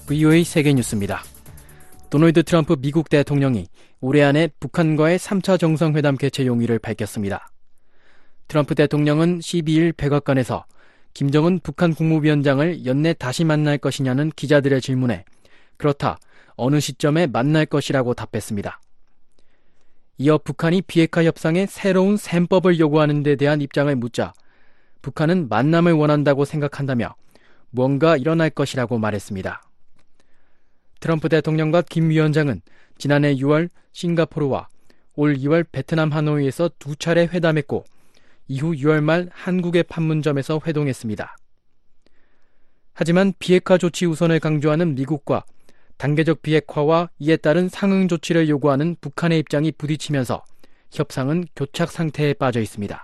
VOA 세계뉴스입니다. 도널드 트럼프 미국 대통령이 올해 안에 북한과의 3차 정상회담 개최 용의를 밝혔습니다. 트럼프 대통령은 12일 백악관에서 김정은 북한 국무위원장을 연내 다시 만날 것이냐는 기자들의 질문에 그렇다, 어느 시점에 만날 것이라고 답했습니다. 이어 북한이 비핵화 협상에 새로운 셈법을 요구하는 데 대한 입장을 묻자 북한은 만남을 원한다고 생각한다며 무언가 일어날 것이라고 말했습니다. 트럼프 대통령과 김 위원장은 지난해 6월 싱가포르와 올 2월 베트남 하노이에서 2차례 회담했고 이후 6월 말 한국의 판문점에서 회동했습니다. 하지만 비핵화 조치 우선을 강조하는 미국과 단계적 비핵화와 이에 따른 상응 조치를 요구하는 북한의 입장이 부딪히면서 협상은 교착 상태에 빠져 있습니다.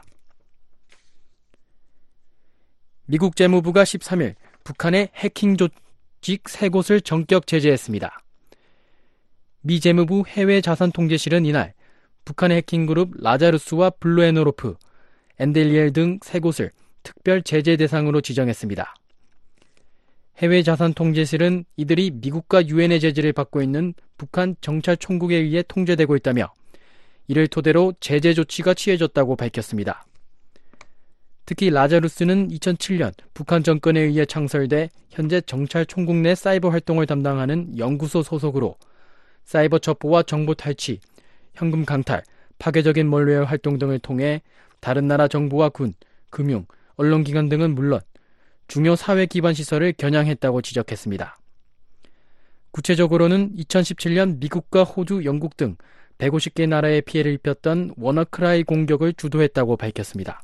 미국 재무부가 13일 북한의 해킹 조직 3곳을 전격 제재했습니다. 미 재무부 해외자산통제실은 이날 북한의 해킹그룹 라자루스와 블루에너로프, 엔델리엘 등 3곳을 특별 제재 대상으로 지정했습니다. 해외자산통제실은 이들이 미국과 유엔의 제재를 받고 있는 북한 정찰총국에 의해 통제되고 있다며 이를 토대로 제재 조치가 취해졌다고 밝혔습니다. 특히 라자루스는 2007년 북한 정권에 의해 창설돼 현재 정찰총국 내 사이버 활동을 담당하는 연구소 소속으로 사이버 첩보와 정보 탈취, 현금 강탈, 파괴적인 멀웨어 활동 등을 통해 다른 나라 정부와 군, 금융, 언론기관 등은 물론 중요 사회 기반 시설을 겨냥했다고 지적했습니다. 구체적으로는 2017년 미국과 호주, 영국 등 150개 나라에 피해를 입혔던 워너크라이 공격을 주도했다고 밝혔습니다.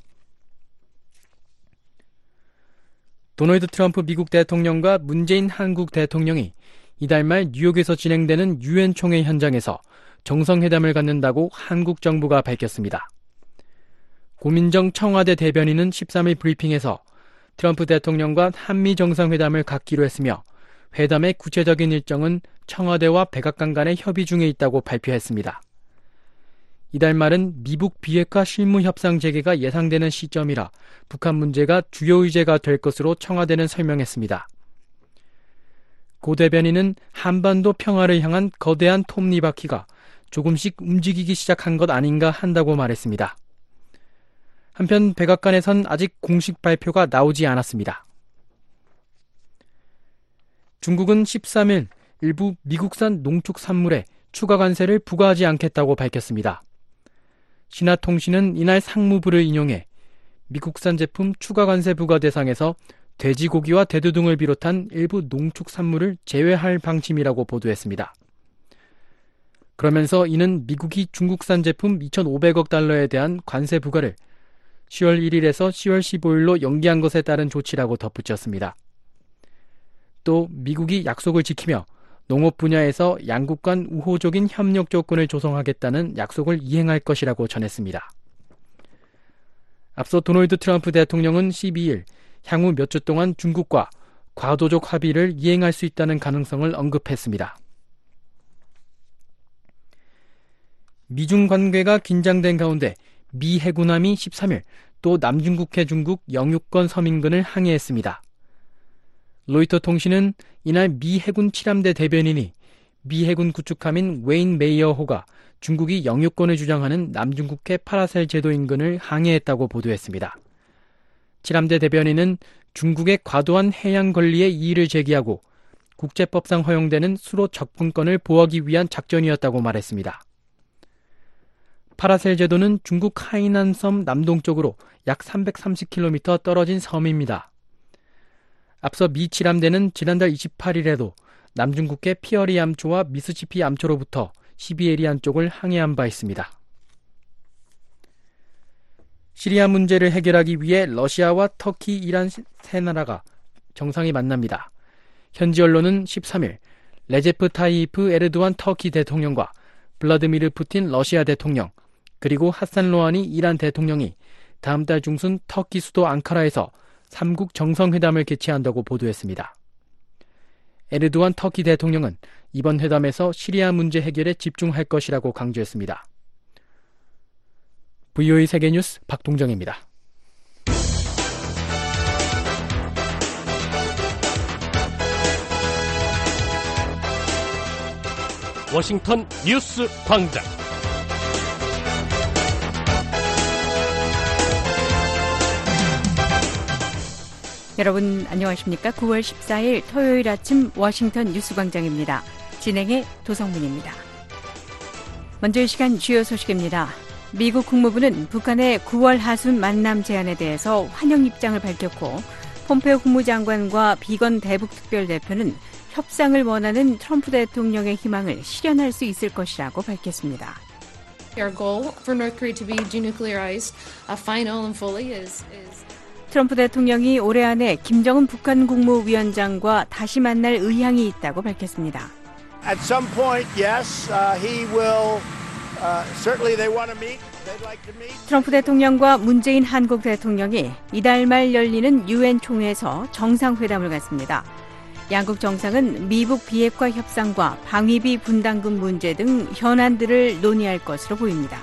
도널드 트럼프 미국 대통령과 문재인 한국 대통령이 이달 말 뉴욕에서 진행되는 유엔 총회 현장에서 정상회담을 갖는다고 한국 정부가 밝혔습니다. 고민정 청와대 대변인은 13일 브리핑에서 트럼프 대통령과 한미 정상회담을 갖기로 했으며 회담의 구체적인 일정은 청와대와 백악관 간의 협의 중에 있다고 발표했습니다. 이달 말은 미북 비핵화 실무협상 재개가 예상되는 시점이라 북한 문제가 주요 의제가 될 것으로 청와대는 설명했습니다. 고 대변인은 한반도 평화를 향한 거대한 톱니바퀴가 조금씩 움직이기 시작한 것 아닌가 한다고 말했습니다. 한편 백악관에선 아직 공식 발표가 나오지 않았습니다. 중국은 13일 일부 미국산 농축산물에 추가 관세를 부과하지 않겠다고 밝혔습니다. 신화통신은 이날 상무부를 인용해 미국산 제품 추가 관세 부과 대상에서 돼지고기와 대두 등을 비롯한 일부 농축산물을 제외할 방침이라고 보도했습니다. 그러면서 이는 미국이 중국산 제품 2,500억 달러에 대한 관세 부과를 10월 1일에서 10월 15일로 연기한 것에 따른 조치라고 덧붙였습니다. 또 미국이 약속을 지키며 농업 분야에서 양국 간 우호적인 협력 조건을 조성하겠다는 약속을 이행할 것이라고 전했습니다. 앞서 도널드 트럼프 대통령은 12일 향후 몇 주 동안 중국과 과도적 합의를 이행할 수 있다는 가능성을 언급했습니다. 미중 관계가 긴장된 가운데 미 해군함이 13일 또 남중국해 중국 영유권 서민근을 항해했습니다. 로이터 통신은 이날 미 해군 7함대 대변인이 미 해군 구축함인 웨인 메이어호가 중국이 영유권을 주장하는 남중국해 파라셀 제도 인근을 항해했다고 보도했습니다. 7함대 대변인은 중국의 과도한 해양 권리에 이의를 제기하고 국제법상 허용되는 수로 접근권을 보호하기 위한 작전이었다고 말했습니다. 파라셀 제도는 중국 하이난 섬 남동쪽으로 약 330km 떨어진 섬입니다. 앞서 미 7함대는 지난달 28일에도 남중국해 피어리 암초와 미스시피 암초로부터 시비에리안 쪽을 항해한 바 있습니다. 시리아 문제를 해결하기 위해 러시아와 터키, 이란 세 나라가 정상이 만납니다. 현지 언론은 13일 레제프 타이이프 에르도안 터키 대통령과 블라드미르 푸틴 러시아 대통령 그리고 하산 로하니 이란 대통령이 다음 달 중순 터키 수도 앙카라에서 3국 정상회담을 개최한다고 보도했습니다. 에르도안 터키 대통령은 이번 회담에서 시리아 문제 해결에 집중할 것이라고 강조했습니다. VOA 세계뉴스 박동정입니다. 워싱턴 뉴스 광장. 여러분 안녕하십니까? 9월 14일 토요일 아침 워싱턴 뉴스 광장입니다. 진행의 도성문입니다. 먼저 이 시간 주요 소식입니다. 미국 국무부는 북한의 9월 하순 만남 제안에 대해서 환영 입장을 밝혔고, 폼페오 국무장관과 비건 대북 특별대표는 협상을 원하는 트럼프 대통령의 희망을 실현할 수 있을 것이라고 밝혔습니다. Our goal for North Korea to be denuclearized, final and fully is 트럼프 대통령이 올해 안에 김정은 북한 국무위원장과 다시 만날 의향이 있다고 밝혔습니다. At some point, yes, he will. Certainly, they want to meet. They'd like to meet. 트럼프 대통령과 문재인 한국 대통령이 이달 말 열리는 유엔 총회에서 정상회담을 갖습니다. 양국 정상은 미북 비핵화 협상과 방위비 분담금 문제 등 현안들을 논의할 것으로 보입니다.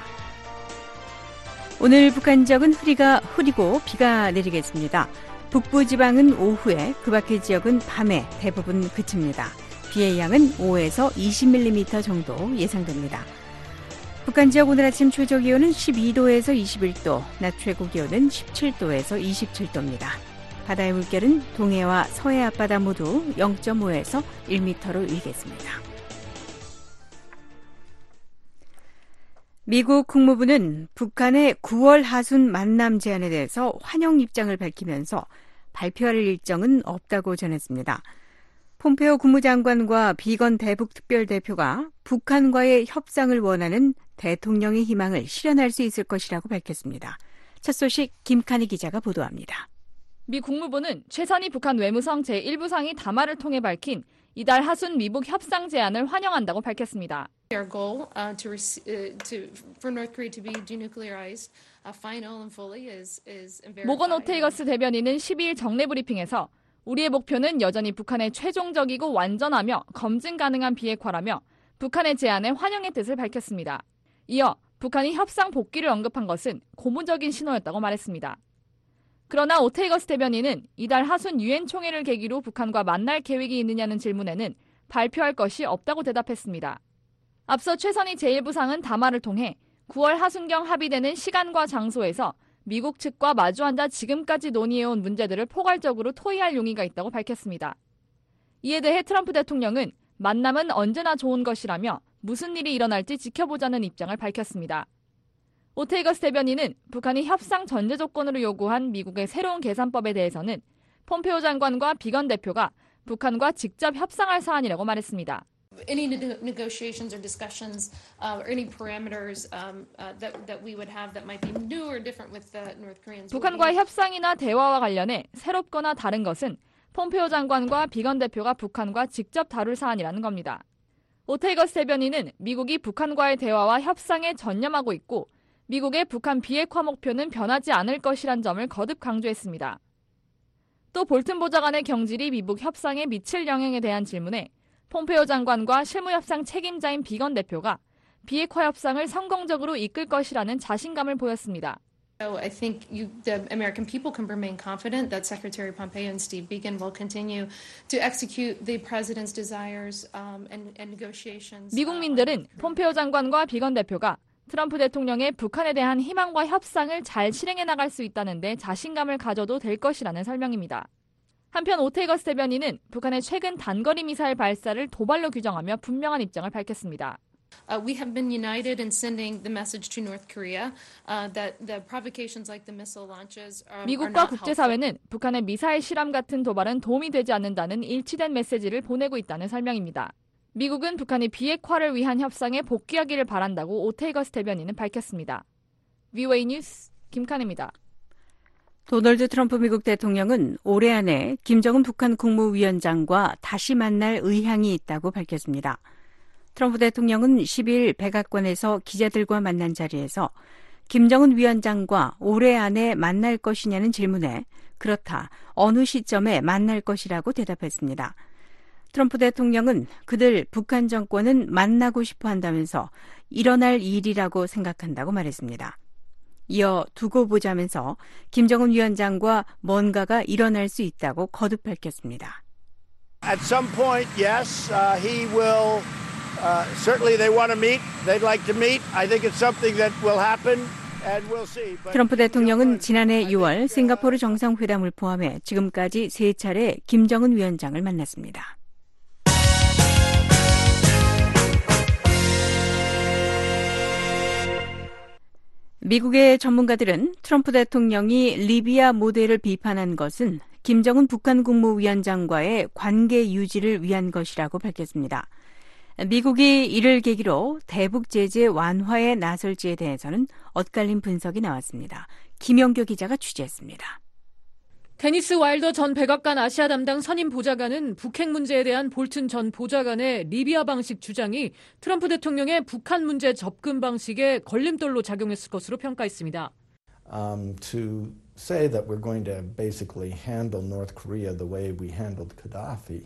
오늘 북한 지역은 흐리고 비가 내리겠습니다. 북부 지방은 오후에, 그 밖의 지역은 밤에 대부분 그칩니다. 비의 양은 5에서 20mm 정도 예상됩니다. 북한 지역 오늘 아침 최저 기온은 12도에서 21도, 낮 최고 기온은 17도에서 27도입니다. 바다의 물결은 동해와 서해 앞바다 모두 0.5에서 1m로 일겠습니다. 미국 국무부는 북한의 9월 하순 만남 제안에 대해서 환영 입장을 밝히면서 발표할 일정은 없다고 전했습니다. 폼페오 국무장관과 비건 대북 특별대표가 북한과의 협상을 원하는 대통령의 희망을 실현할 수 있을 것이라고 밝혔습니다. 첫 소식 김칸희 기자가 보도합니다. 미 국무부는 최선희 북한 외무성 제1부상이 담화를 통해 밝힌 이달 하순 미북 협상 제안을 환영한다고 밝혔습니다. our goal for North Korea to be denuclearized, final and fully is verified. 모건 오테이거스 대변인은 12일 정례 브리핑에서 우리의 목표는 여전히 북한의 최종적이고 완전하며 검증 가능한 비핵화라며 북한의 제안에 환영의 뜻을 밝혔습니다. 이어 북한이 협상 복귀를 언급한 것은 고무적인 신호였다고 말했습니다. 그러나 오테이거스 대변인은 이달 하순 유엔 총회를 계기로 북한과 만날 계획이 있느냐는 질문에는 발표할 것이 없다고 대답했습니다. 앞서 최선희 제1부상은 담화를 통해 9월 하순경 합의되는 시간과 장소에서 미국 측과 마주 앉아 지금까지 논의해온 문제들을 포괄적으로 토의할 용의가 있다고 밝혔습니다. 이에 대해 트럼프 대통령은 만남은 언제나 좋은 것이라며 무슨 일이 일어날지 지켜보자는 입장을 밝혔습니다. 오테이거스 대변인은 북한이 협상 전제 조건으로 요구한 미국의 새로운 계산법에 대해서는 폼페오 장관과 비건 대표가 북한과 직접 협상할 사안이라고 말했습니다. Any negotiations or discussions or any parameters that we would have that might be new or different with the North Koreans. 북한과의 협상이나 대화와 관련해 새롭거나 다른 것은 폼페오 장관과 비건 대표가 북한과 직접 다룰 사안이라는 겁니다. 오테이거스 대변인은 미국이 북한과의 대화와 협상에 전념하고 있고 미국의 북한 비핵화 목표는 변하지 않을 것이란 점을 거듭 강조했습니다. 또 볼튼 보좌관의 경질이 미북 협상에 미칠 영향에 대한 질문에 폼페오 장관과 실무협상 책임자인 비건 대표가 비핵화 협상을 성공적으로 이끌 것이라는 자신감을 보였습니다. So I think the American people can remain confident that Secretary Pompeo and Steve Biegun will continue to execute the president's desires and negotiations. 미국민들은 폼페오 장관과 비건 대표가 트럼프 대통령의 북한에 대한 희망과 협상을 잘 실행해 나갈 수 있다는 데 자신감을 가져도 될 것이라는 설명입니다. 한편 오테이거스 대변인은 북한의 최근 단거리 미사일 발사를 도발로 규정하며 분명한 입장을 밝혔습니다. We have been united in sending the message to North Korea that the provocations like the missile launches are 미국과 not 국제사회는 북한의 미사일 실험 같은 도발은 도움이 되지 않는다는 일치된 메시지를 보내고 있다는 설명입니다. 미국은 북한이 비핵화를 위한 협상에 복귀하기를 바란다고 오테이거스 대변인은 밝혔습니다. VOA 뉴스 김칸입니다. 도널드 트럼프 미국 대통령은 올해 안에 김정은 북한 국무위원장과 다시 만날 의향이 있다고 밝혔습니다. 트럼프 대통령은 10일 백악관에서 기자들과 만난 자리에서 김정은 위원장과 올해 안에 만날 것이냐는 질문에 그렇다, 어느 시점에 만날 것이라고 대답했습니다. 트럼프 대통령은 그들 북한 정권은 만나고 싶어 한다면서 일어날 일이라고 생각한다고 말했습니다. 이어 두고 보자면서 김정은 위원장과 뭔가가 일어날 수 있다고 거듭 밝혔습니다. At some point, yes, he will. Certainly they want to meet. They'd like to meet. I think it's something that will happen. 트럼프 대통령은 지난해 6월 싱가포르 정상회담을 포함해 지금까지 3차례 김정은 위원장을 만났습니다. 미국의 전문가들은 트럼프 대통령이 리비아 모델을 비판한 것은 김정은 북한 국무위원장과의 관계 유지를 위한 것이라고 밝혔습니다. 미국이 이를 계기로 대북 제재 완화에 나설지에 대해서는 엇갈린 분석이 나왔습니다. 김영교 기자가 취재했습니다. 데니스 와일더 전 백악관 아시아 담당 선임 보좌관은 북핵 문제에 대한 볼튼 전 보좌관의 리비아 방식 주장이 트럼프 대통령의 북한 문제 접근 방식에 걸림돌로 작용했을 것으로 평가했습니다. To say that we're going to basically handle North Korea the way we handled Gaddafi,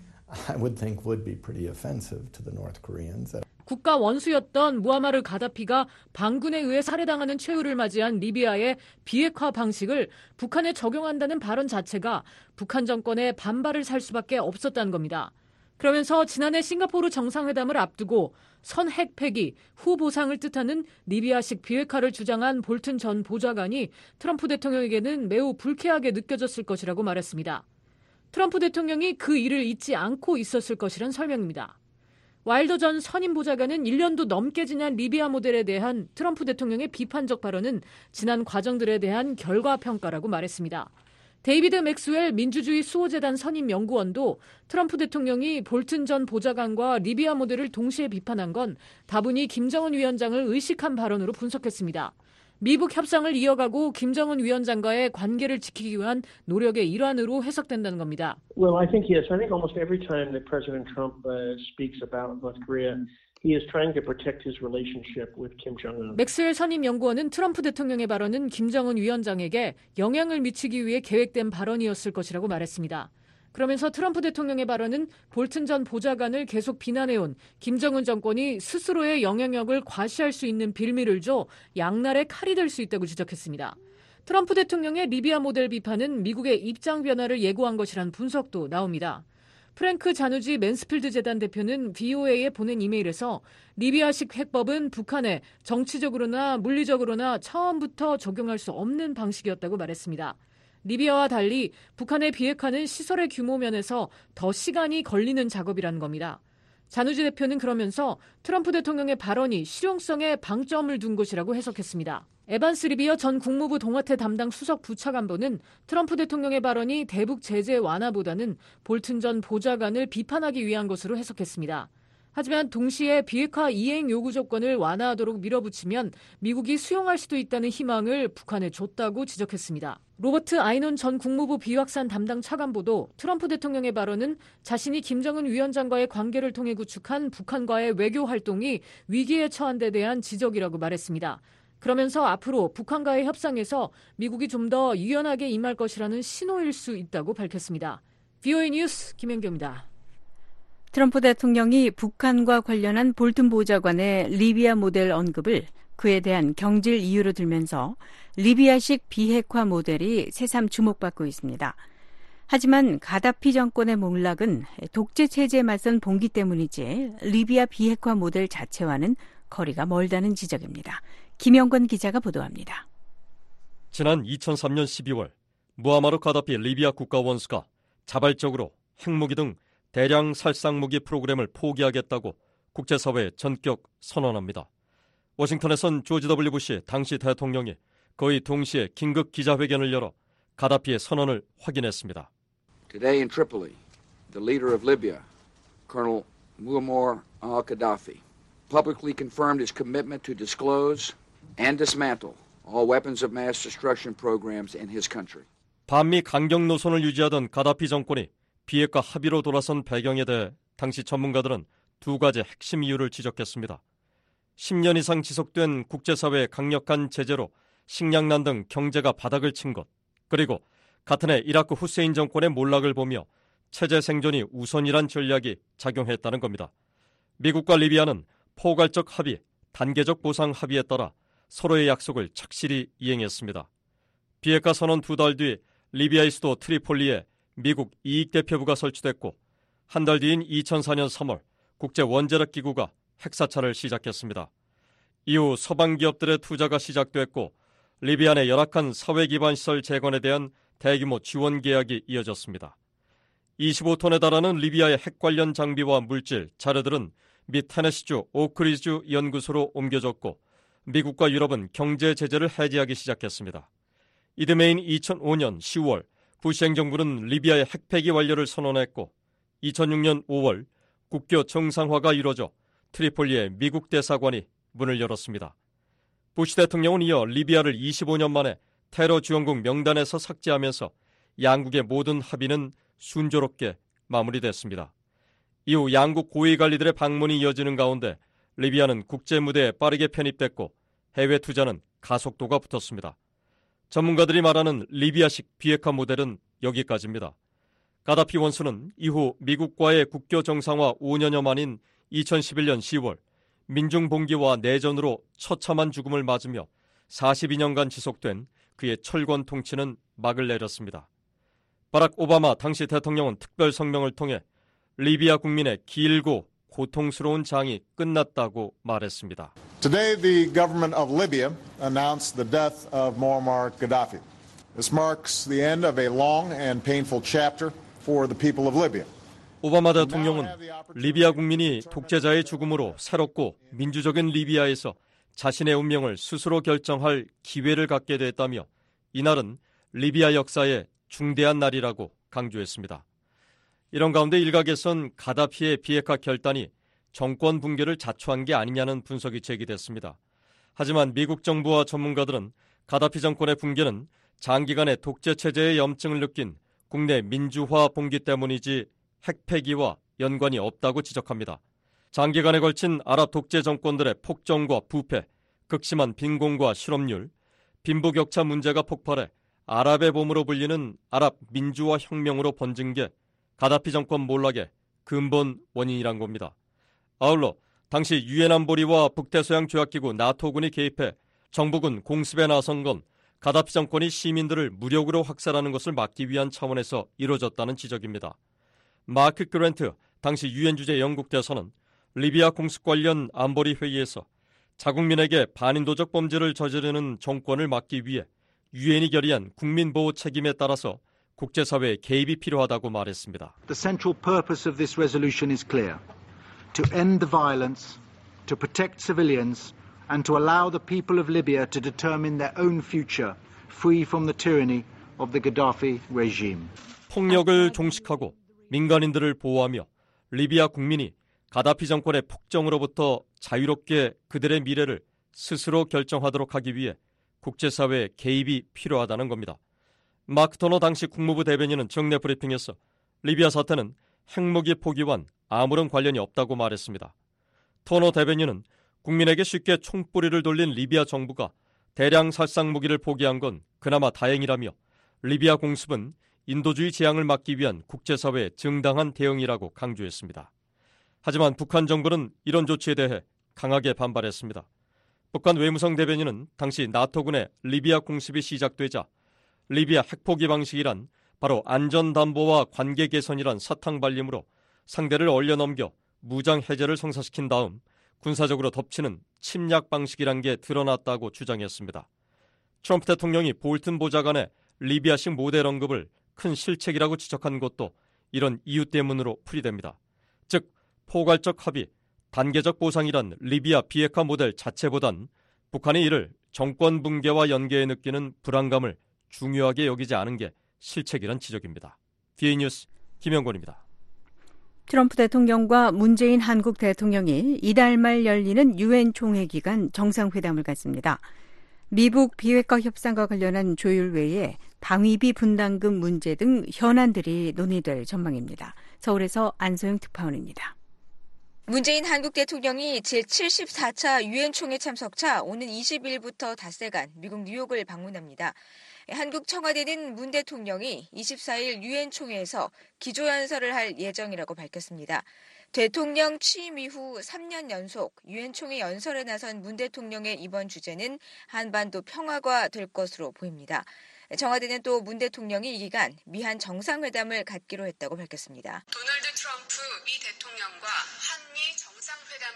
I would think would be pretty offensive to the North Koreans. 국가 원수였던 무아마르 가다피가 반군에 의해 살해당하는 최후를 맞이한 리비아의 비핵화 방식을 북한에 적용한다는 발언 자체가 북한 정권의 반발을 살 수밖에 없었다는 겁니다. 그러면서 지난해 싱가포르 정상회담을 앞두고 선핵 폐기, 후 보상을 뜻하는 리비아식 비핵화를 주장한 볼튼 전 보좌관이 트럼프 대통령에게는 매우 불쾌하게 느껴졌을 것이라고 말했습니다. 트럼프 대통령이 그 일을 잊지 않고 있었을 것이란 설명입니다. 와일더 전 선임 보좌관은 1년도 넘게 지난 리비아 모델에 대한 트럼프 대통령의 비판적 발언은 지난 과정들에 대한 결과평가라고 말했습니다. 데이비드 맥스웰 민주주의 수호재단 선임 연구원도 트럼프 대통령이 볼튼 전 보좌관과 리비아 모델을 동시에 비판한 건 다분히 김정은 위원장을 의식한 발언으로 분석했습니다. 미북 협상을 이어가고 김정은 위원장과의 관계를 지키기 위한 노력의 일환으로 해석된다는 겁니다. Well, I think yes. I think almost every time that President Trump speaks about North Korea, he is trying to protect his relationship with Kim Jong-un. 맥스웰 선임 연구원은 트럼프 대통령의 발언은 김정은 위원장에게 영향을 미치기 위해 계획된 발언이었을 것이라고 말했습니다. 그러면서 트럼프 대통령의 발언은 볼튼 전 보좌관을 계속 비난해온 김정은 정권이 스스로의 영향력을 과시할 수 있는 빌미를 줘 양날의 칼이 될 수 있다고 지적했습니다. 트럼프 대통령의 리비아 모델 비판은 미국의 입장 변화를 예고한 것이란 분석도 나옵니다. 프랭크 자누지 맨스필드 재단 대표는 VOA에 보낸 이메일에서 리비아식 핵법은 북한에 정치적으로나 물리적으로나 처음부터 적용할 수 없는 방식이었다고 말했습니다. 리비아와 달리 북한의 비핵화는 시설의 규모 면에서 더 시간이 걸리는 작업이라는 겁니다. 자누지 대표는 그러면서 트럼프 대통령의 발언이 실용성에 방점을 둔 것이라고 해석했습니다. 에반스 리비어 전 국무부 동아태 담당 수석 부차관보는 트럼프 대통령의 발언이 대북 제재 완화보다는 볼튼 전 보좌관을 비판하기 위한 것으로 해석했습니다. 하지만 동시에 비핵화 이행 요구 조건을 완화하도록 밀어붙이면 미국이 수용할 수도 있다는 희망을 북한에 줬다고 지적했습니다. 로버트 아이논 전 국무부 비확산 담당 차관보도 트럼프 대통령의 발언은 자신이 김정은 위원장과의 관계를 통해 구축한 북한과의 외교 활동이 위기에 처한 데 대한 지적이라고 말했습니다. 그러면서 앞으로 북한과의 협상에서 미국이 좀 더 유연하게 임할 것이라는 신호일 수 있다고 밝혔습니다. VOA 뉴스 김현경입니다. 트럼프 대통령이 북한과 관련한 볼튼 보좌관의 리비아 모델 언급을 그에 대한 경질 이유로 들면서 리비아식 비핵화 모델이 새삼 주목받고 있습니다. 하지만 가다피 정권의 몰락은 독재 체제에 맞선 봉기 때문이지 리비아 비핵화 모델 자체와는 거리가 멀다는 지적입니다. 김영권 기자가 보도합니다. 지난 2003년 12월 무아마르 가다피 리비아 국가원수가 자발적으로 핵무기 등 대량 살상무기 프로그램을 포기하겠다고 국제사회에 전격 선언합니다. 워싱턴에선 조지 W. 부시 당시 대통령이 거의 동시에 긴급 기자회견을 열어 가다피의 선언을 확인했습니다. Today in Tripoli, the leader of Libya, Colonel Muammar al-Gaddafi, publicly confirmed his commitment to disclose and dismantle all weapons of mass destruction programs in his country. 반미 강경 노선을 유지하던 가다피 정권이 비핵화 합의로 돌아선 배경에 대해 당시 전문가들은 두 가지 핵심 이유를 지적했습니다. 10년 이상 지속된 국제사회의 강력한 제재로 식량난 등 경제가 바닥을 친 것, 그리고 같은 해 이라크 후세인 정권의 몰락을 보며 체제 생존이 우선이란 전략이 작용했다는 겁니다. 미국과 리비아는 포괄적 합의, 단계적 보상 합의에 따라 서로의 약속을 착실히 이행했습니다. 비핵화 선언 2달 뒤 리비아의 수도 트리폴리에 미국 이익대표부가 설치됐고 한 달 뒤인 2004년 3월 국제원자력기구가 핵사찰을 시작했습니다. 이후 서방 기업들의 투자가 시작됐고 리비아 내 열악한 사회 기반 시설 재건에 대한 대규모 지원 계약이 이어졌습니다. 25톤에 달하는 리비아의 핵 관련 장비와 물질, 자료들은 미 테네시주 오크리즈 연구소로 옮겨졌고 미국과 유럽은 경제 제재를 해제하기 시작했습니다. 이듬해인 2005년 10월 부시 행정부는 리비아의 핵폐기 완료를 선언했고 2006년 5월 국교 정상화가 이뤄져 트리폴리의 미국 대사관이 문을 열었습니다. 부시 대통령은 이어 리비아를 25년 만에 테러 지원국 명단에서 삭제하면서 양국의 모든 합의는 순조롭게 마무리됐습니다. 이후 양국 고위 관리들의 방문이 이어지는 가운데 리비아는 국제 무대에 빠르게 편입됐고 해외 투자는 가속도가 붙었습니다. 전문가들이 말하는 리비아식 비핵화 모델은 여기까지입니다. 가다피 원수는 이후 미국과의 국교 정상화 5년여 만인 2011년 10월 민중 봉기와 내전으로 처참한 죽음을 맞으며 42년간 지속된 그의 철권 통치는 막을 내렸습니다. 바락 오바마 당시 대통령은 특별 성명을 통해 리비아 국민의 길고 고통스러운 장이 끝났다고 말했습니다. Today, the government of Libya announced the death of Muammar Gaddafi. This marks the end of a long and painful chapter for the people of Libya. 오바마 대통령은 리비아 국민이 독재자의 죽음으로 새롭고 민주적인 리비아에서 자신의 운명을 스스로 결정할 기회를 갖게 됐다며 이날은 리비아 역사의 중대한 날이라고 강조했습니다. 이런 가운데 일각에선 가다피의 비핵화 결단이 정권 붕괴를 자초한 게 아니냐는 분석이 제기됐습니다. 하지만 미국 정부와 전문가들은 가다피 정권의 붕괴는 장기간의 독재 체제의 염증을 느낀 국내 민주화 봉기 때문이지 핵폐기와 연관이 없다고 지적합니다. 장기간에 걸친 아랍 독재 정권들의 폭정과 부패, 극심한 빈곤과 실업률, 빈부격차 문제가 폭발해 아랍의 봄으로 불리는 아랍 민주화 혁명으로 번진 게 가다피 정권 몰락의 근본 원인이란 겁니다. 아울러 당시 유엔 안보리와 북대서양 조약기구 나토군이 개입해 정부군 공습에 나선 건 가다피 정권이 시민들을 무력으로 학살하는 것을 막기 위한 차원에서 이루어졌다는 지적입니다. 마크 그랜트 당시 유엔 주재 영국 대사는 리비아 공습 관련 안보리 회의에서 자국민에게 반인도적 범죄를 저지르는 정권을 막기 위해 유엔이 결의한 국민보호 책임에 따라서 국제사회의 개입이 필요하다고 말했습니다. The central purpose of this resolution is clear. To end the violence, to protect civilians, and to allow the people of Libya to determine their own future, free from the tyranny of the Gaddafi regime. 폭력을 종식하고 민간인들을 보호하며 리비아 국민이 가다피 정권의 폭정으로부터 자유롭게 그들의 미래를 스스로 결정하도록 하기 위해 국제사회의 개입이 필요하다는 겁니다. 마크 터너 당시 국무부 대변인은 정례 브리핑에서 리비아 사태는 핵무기 포기와는 아무런 관련이 없다고 말했습니다. 터너 대변인은 국민에게 쉽게 총뿌리를 돌린 리비아 정부가 대량 살상 무기를 포기한 건 그나마 다행이라며 리비아 공습은 인도주의 재앙을 막기 위한 국제사회의 정당한 대응이라고 강조했습니다. 하지만 북한 정부는 이런 조치에 대해 강하게 반발했습니다. 북한 외무성 대변인은 당시 나토군의 리비아 공습이 시작되자 리비아 핵포기 방식이란 바로 안전담보와 관계 개선이란 사탕발림으로 상대를 얼려넘겨 무장 해제를 성사시킨 다음 군사적으로 덮치는 침략 방식이란 게 드러났다고 주장했습니다. 트럼프 대통령이 볼튼 보좌관의 리비아식 모델 언급을 큰 실책이라고 지적한 것도 이런 이유 때문으로 풀이됩니다. 즉 포괄적 합의, 단계적 보상이란 리비아 비핵화 모델 자체보단 북한이 이를 정권 붕괴와 연계해 느끼는 불안감을 중요하게 여기지 않은 게 실책이란 지적입니다. DA뉴스 김영권입니다. 트럼프 대통령과 문재인 한국 대통령이 이달 말 열리는 유엔 총회 기간 정상회담을 갖습니다. 미북 비핵화 협상과 관련한 조율 외에 방위비 분담금 문제 등 현안들이 논의될 전망입니다. 서울에서 안소영 특파원입니다. 문재인 한국 대통령이 제74차 유엔 총회 참석차 오는 20일부터 닷새간 미국 뉴욕을 방문합니다. 한국 청와대는 문 대통령이 24일 유엔 총회에서 기조연설을 할 예정이라고 밝혔습니다. 대통령 취임 이후 3년 연속 유엔 총회 연설에 나선 문 대통령의 이번 주제는 한반도 평화가 될 것으로 보입니다. 청와대는 또 문 대통령이 이 기간 미한 정상회담을 갖기로 했다고 밝혔습니다. 도널드 트럼프 미 대통령과 한미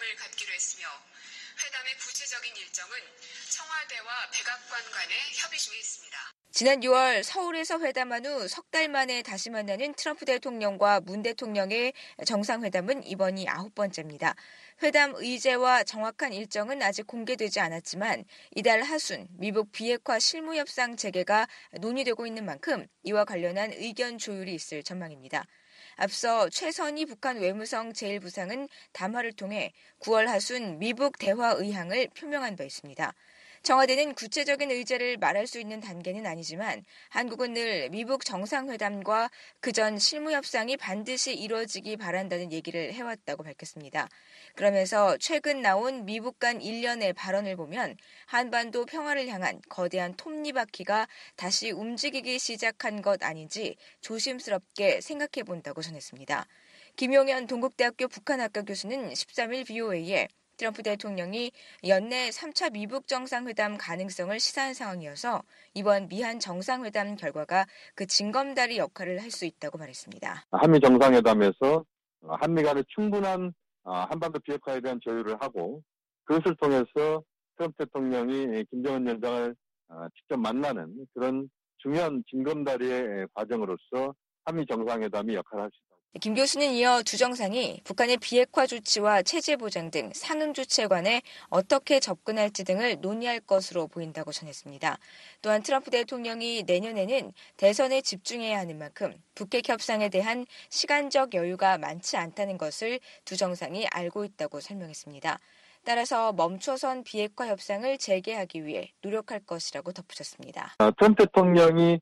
갖기로 했으며 회담의 구체적인 일정은 청와대와 백악관 간에 협의 중에 있습니다. 지난 6월 서울에서 회담한 후 석 달 만에 다시 만나는 트럼프 대통령과 문 대통령의 정상회담은 이번이 9번째입니다. 회담 의제와 정확한 일정은 아직 공개되지 않았지만 이달 하순 미북 비핵화 실무협상 재개가 논의되고 있는 만큼 이와 관련한 의견 조율이 있을 전망입니다. 앞서 최선희 북한 외무성 제1부상은 담화를 통해 9월 하순 미북 대화 의향을 표명한 바 있습니다. 청와대는 구체적인 의제를 말할 수 있는 단계는 아니지만 한국은 늘 미북 정상회담과 그전 실무협상이 반드시 이루어지기 바란다는 얘기를 해왔다고 밝혔습니다. 그러면서 최근 나온 미북 간 일련의 발언을 보면 한반도 평화를 향한 거대한 톱니바퀴가 다시 움직이기 시작한 것 아닌지 조심스럽게 생각해 본다고 전했습니다. 김용현 동국대학교 북한학과 교수는 13일 BOA에 트럼프 대통령이 연내 3차 미북 정상회담 가능성을 시사한 상황이어서 이번 미한 정상회담 결과가 그 징검다리 역할을 할 수 있다고 말했습니다. 한미 정상회담에서 한미 간의 충분한 한반도 비핵화에 대한 조율을 하고 그것을 통해서 트럼프 대통령이 김정은 위원장을 직접 만나는 그런 중요한 징검다리의 과정으로서 한미 정상회담이 역할을 할 수 있다. 김 교수는 이어 두 정상이 북한의 비핵화 조치와 체제 보장 등 상응 조치에 관해 어떻게 접근할지 등을 논의할 것으로 보인다고 전했습니다. 또한 트럼프 대통령이 내년에는 대선에 집중해야 하는 만큼 북핵 협상에 대한 시간적 여유가 많지 않다는 것을 두 정상이 알고 있다고 설명했습니다. 따라서 멈춰선 비핵화 협상을 재개하기 위해 노력할 것이라고 덧붙였습니다. 트럼프 대통령이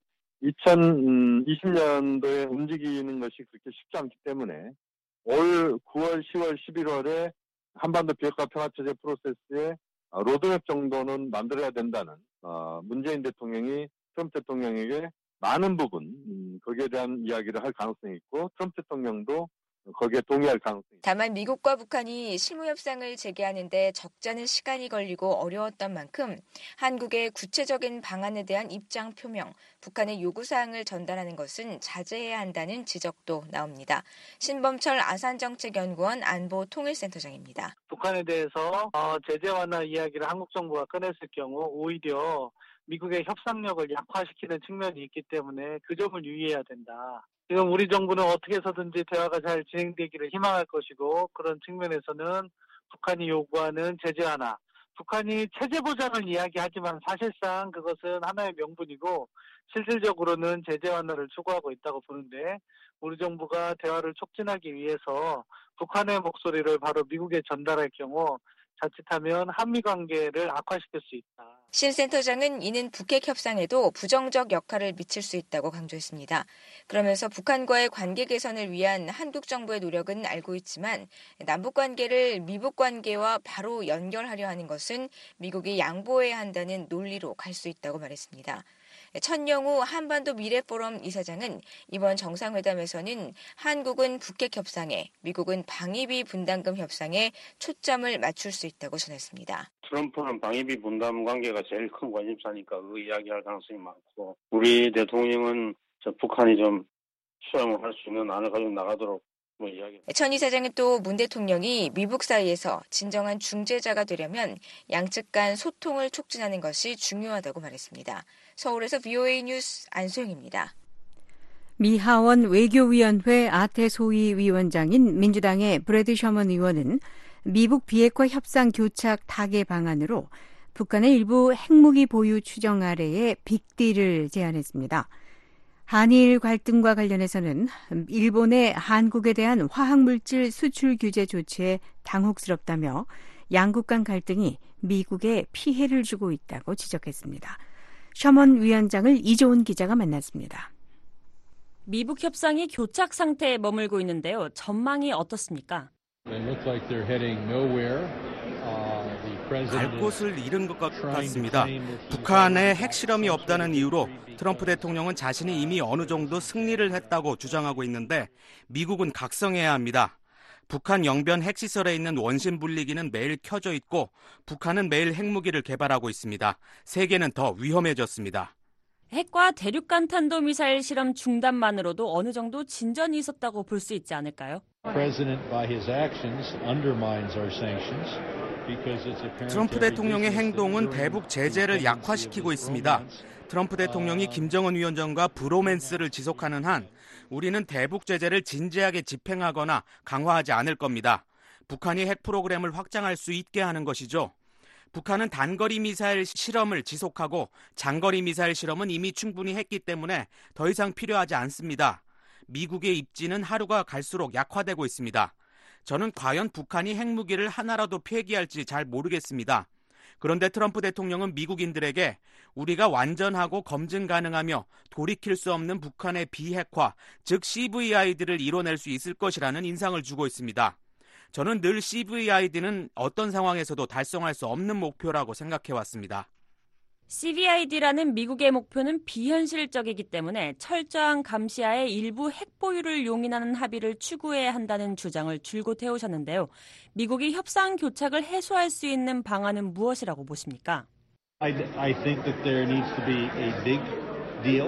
2020년도에 움직이는 것이 그렇게 쉽지 않기 때문에 올 9월, 10월, 11월에 한반도 비핵화 평화체제 프로세스에 로드맵 정도는 만들어야 된다는 문재인 대통령이 트럼프 대통령에게 많은 부분 거기에 대한 이야기를 할 가능성이 있고 트럼프 대통령도 거기에 동의할 가능성이 있습니다. 다만 미국과 북한이 실무협상을 재개하는 데 적잖은 시간이 걸리고 어려웠던 만큼 한국의 구체적인 방안에 대한 입장 표명, 북한의 요구사항을 전달하는 것은 자제해야 한다는 지적도 나옵니다. 신범철 아산정책연구원 안보통일센터장입니다. 북한에 대해서 제재 완화 이야기를 한국 정부가 꺼냈을 경우 오히려 미국의 협상력을 약화시키는 측면이 있기 때문에 그 점을 유의해야 된다. 지금 우리 정부는 어떻게 해서든지 대화가 잘 진행되기를 희망할 것이고 그런 측면에서는 북한이 요구하는 제재 완화, 북한이 체제 보장을 이야기하지만 사실상 그것은 하나의 명분이고 실질적으로는 제재 완화를 추구하고 있다고 보는데 우리 정부가 대화를 촉진하기 위해서 북한의 목소리를 바로 미국에 전달할 경우 자칫하면 한미 관계를 악화시킬 수 있다. 신 센터장은 이는 북핵 협상에도 부정적 역할을 미칠 수 있다고 강조했습니다. 그러면서 북한과의 관계 개선을 위한 한국 정부의 노력은 알고 있지만 남북 관계를 미북 관계와 바로 연결하려 하는 것은 미국이 양보해야 한다는 논리로 갈 수 있다고 말했습니다. 천영우 한반도 미래포럼 이사장은 이번 정상회담에서는 한국은 북핵 협상에, 미국은 방위비 분담금 협상에 초점을 맞출 수 있다고 전했습니다. 트럼프는 방위비 분담 관계가 제일 큰 관심사니까 그 이야기할 가능성이 많고 우리 대통령은 북한이 좀 수용을 할 수 있는 안을 가지고 나가도록 천 이사장은 또 문 대통령이 미북 사이에서 진정한 중재자가 되려면 양측 간 소통을 촉진하는 것이 중요하다고 말했습니다. 서울에서 BOA 뉴스 안소영입니다. 미 하원 외교위원회 아태 소위 위원장인 민주당의 브래드 셔먼 의원은 미북 비핵화 협상 교착 타개 방안으로 북한의 일부 핵무기 보유 추정 아래에 빅딜을 제안했습니다. 한일 갈등과 관련해서는 일본의 한국에 대한 화학물질 수출 규제 조치에 당혹스럽다며 양국 간 갈등이 미국에 피해를 주고 있다고 지적했습니다. 셔먼 위원장을 이조은 기자가 만났습니다. 미북 협상이 교착 상태에 머물고 있는데요. 전망이 어떻습니까? 갈 곳을 잃은 것 같습니다. 북한에 핵실험이 없다는 이유로 트럼프 대통령은 자신이 이미 어느 정도 승리를 했다고 주장하고 있는데 미국은 각성해야 합니다. 북한 영변 핵시설에 있는 원심 분리기는 매일 켜져 있고 북한은 매일 핵무기를 개발하고 있습니다. 세계는 더 위험해졌습니다. 핵과 대륙간 탄도미사일 실험 중단만으로도 어느 정도 진전이 있었다고 볼 수 있지 않을까요? 트럼프 대통령의 행동은 대북 제재를 약화시키고 있습니다. 트럼프 대통령이 김정은 위원장과 브로맨스를 지속하는 한 우리는 대북 제재를 진지하게 집행하거나 강화하지 않을 겁니다. 북한이 핵 프로그램을 확장할 수 있게 하는 것이죠. 북한은 단거리 미사일 실험을 지속하고 장거리 미사일 실험은 이미 충분히 했기 때문에 더 이상 필요하지 않습니다. 미국의 입지는 하루가 갈수록 약화되고 있습니다. 저는 과연 북한이 핵무기를 하나라도 폐기할지 잘 모르겠습니다. 그런데 트럼프 대통령은 미국인들에게 우리가 완전하고 검증 가능하며 돌이킬 수 없는 북한의 비핵화, 즉 CVID를 이뤄낼 수 있을 것이라는 인상을 주고 있습니다. 저는 늘 CVID는 어떤 상황에서도 달성할 수 없는 목표라고 생각해왔습니다. CVID라는 미국의 목표는 비현실적이기 때문에 철저한 감시하에 일부 핵 보유를 용인하는 합의를 추구해야 한다는 주장을 줄곧 해오셨는데요. 미국이 협상 교착을 해소할 수 있는 방안은 무엇이라고 보십니까? I think that there needs to be a big deal.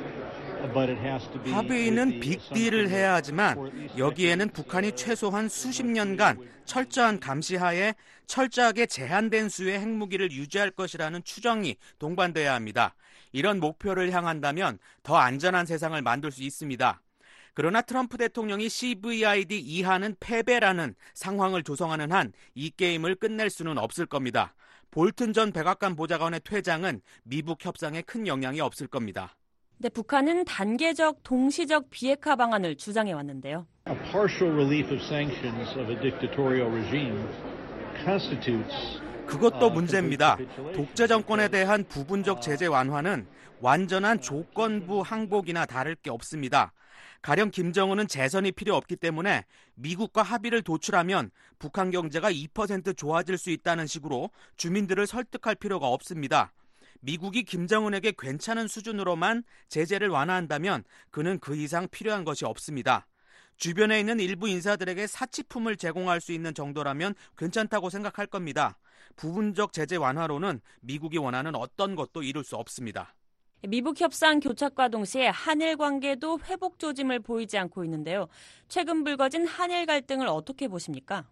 합의는 빅딜을 해야 하지만 여기에는 북한이 최소한 수십 년간 철저한 감시하에 철저하게 제한된 수의 핵무기를 유지할 것이라는 추정이 동반돼야 합니다. 이런 목표를 향한다면 더 안전한 세상을 만들 수 있습니다. 그러나 트럼프 대통령이 CVID 이하는 패배라는 상황을 조성하는 한 이 게임을 끝낼 수는 없을 겁니다. 볼튼 전 백악관 보좌관의 퇴장은 미북 협상에 큰 영향이 없을 겁니다. 네, 북한은 단계적, 동시적 비핵화 방안을 주장해 왔는데요. A partial relief of sanctions of a dictatorial regime constitutes 그것도 문제입니다. 독재 정권에 대한 부분적 제재 완화는 완전한 조건부 항복이나 다를 게 없습니다. 가령 김정은은 재선이 필요 없기 때문에 미국과 합의를 도출하면 북한 경제가 2% 좋아질 수 있다는 식으로 주민들을 설득할 필요가 없습니다. 미국이 김정은에게 괜찮은 수준으로만 제재를 완화한다면 그는 그 이상 필요한 것이 없습니다. 주변에 있는 일부 인사들에게 사치품을 제공할 수 있는 정도라면 괜찮다고 생각할 겁니다. 부분적 제재 완화로는 미국이 원하는 어떤 것도 이룰 수 없습니다. 미북 협상 교착과 동시에 한일 관계도 회복 조짐을 보이지 않고 있는데요. 최근 불거진 한일 갈등을 어떻게 보십니까?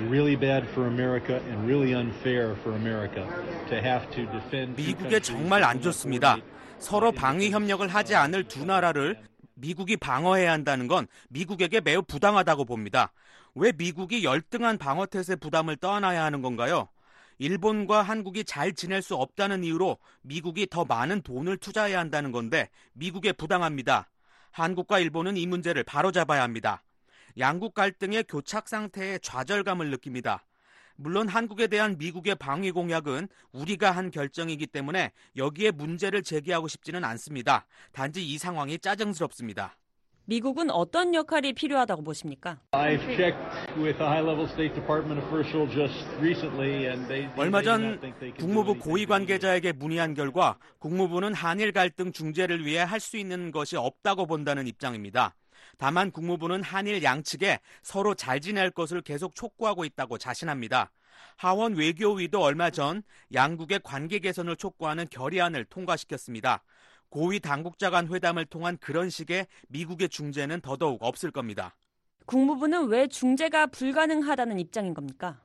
미국에 정말 안 좋습니다. 서로 방위 협력을 하지 않을 두 나라를 미국이 방어해야 한다는 건 미국에게 매우 부당하다고 봅니다. 왜 미국이 열등한 방어태세 부담을 떠안아야 하는 건가요? 일본과 한국이 잘 지낼 수 없다는 이유로 미국이 더 많은 돈을 투자해야 한다는 건데 미국에 부당합니다. 한국과 일본은 이 문제를 바로잡아야 합니다. 양국 갈등의 교착 상태에 좌절감을 느낍니다. 물론 한국에 대한 미국의 방위 공약은 우리가 한 결정이기 때문에 여기에 문제를 제기하고 싶지는 않습니다. 단지 이 상황이 짜증스럽습니다. 미국은 어떤 역할이 필요하다고 보십니까? 얼마 전 국무부 고위 관계자에게 문의한 결과 국무부는 한일 갈등 중재를 위해 할 수 있는 것이 없다고 본다는 입장입니다. 다만 국무부는 한일 양측에 서로 잘 지낼 것을 계속 촉구하고 있다고 자신합니다. 하원 외교위도 얼마 전 양국의 관계 개선을 촉구하는 결의안을 통과시켰습니다. 고위 당국자 간 회담을 통한 그런 식의 미국의 중재는 더더욱 없을 겁니다. 국무부는 왜 중재가 불가능하다는 입장인 겁니까?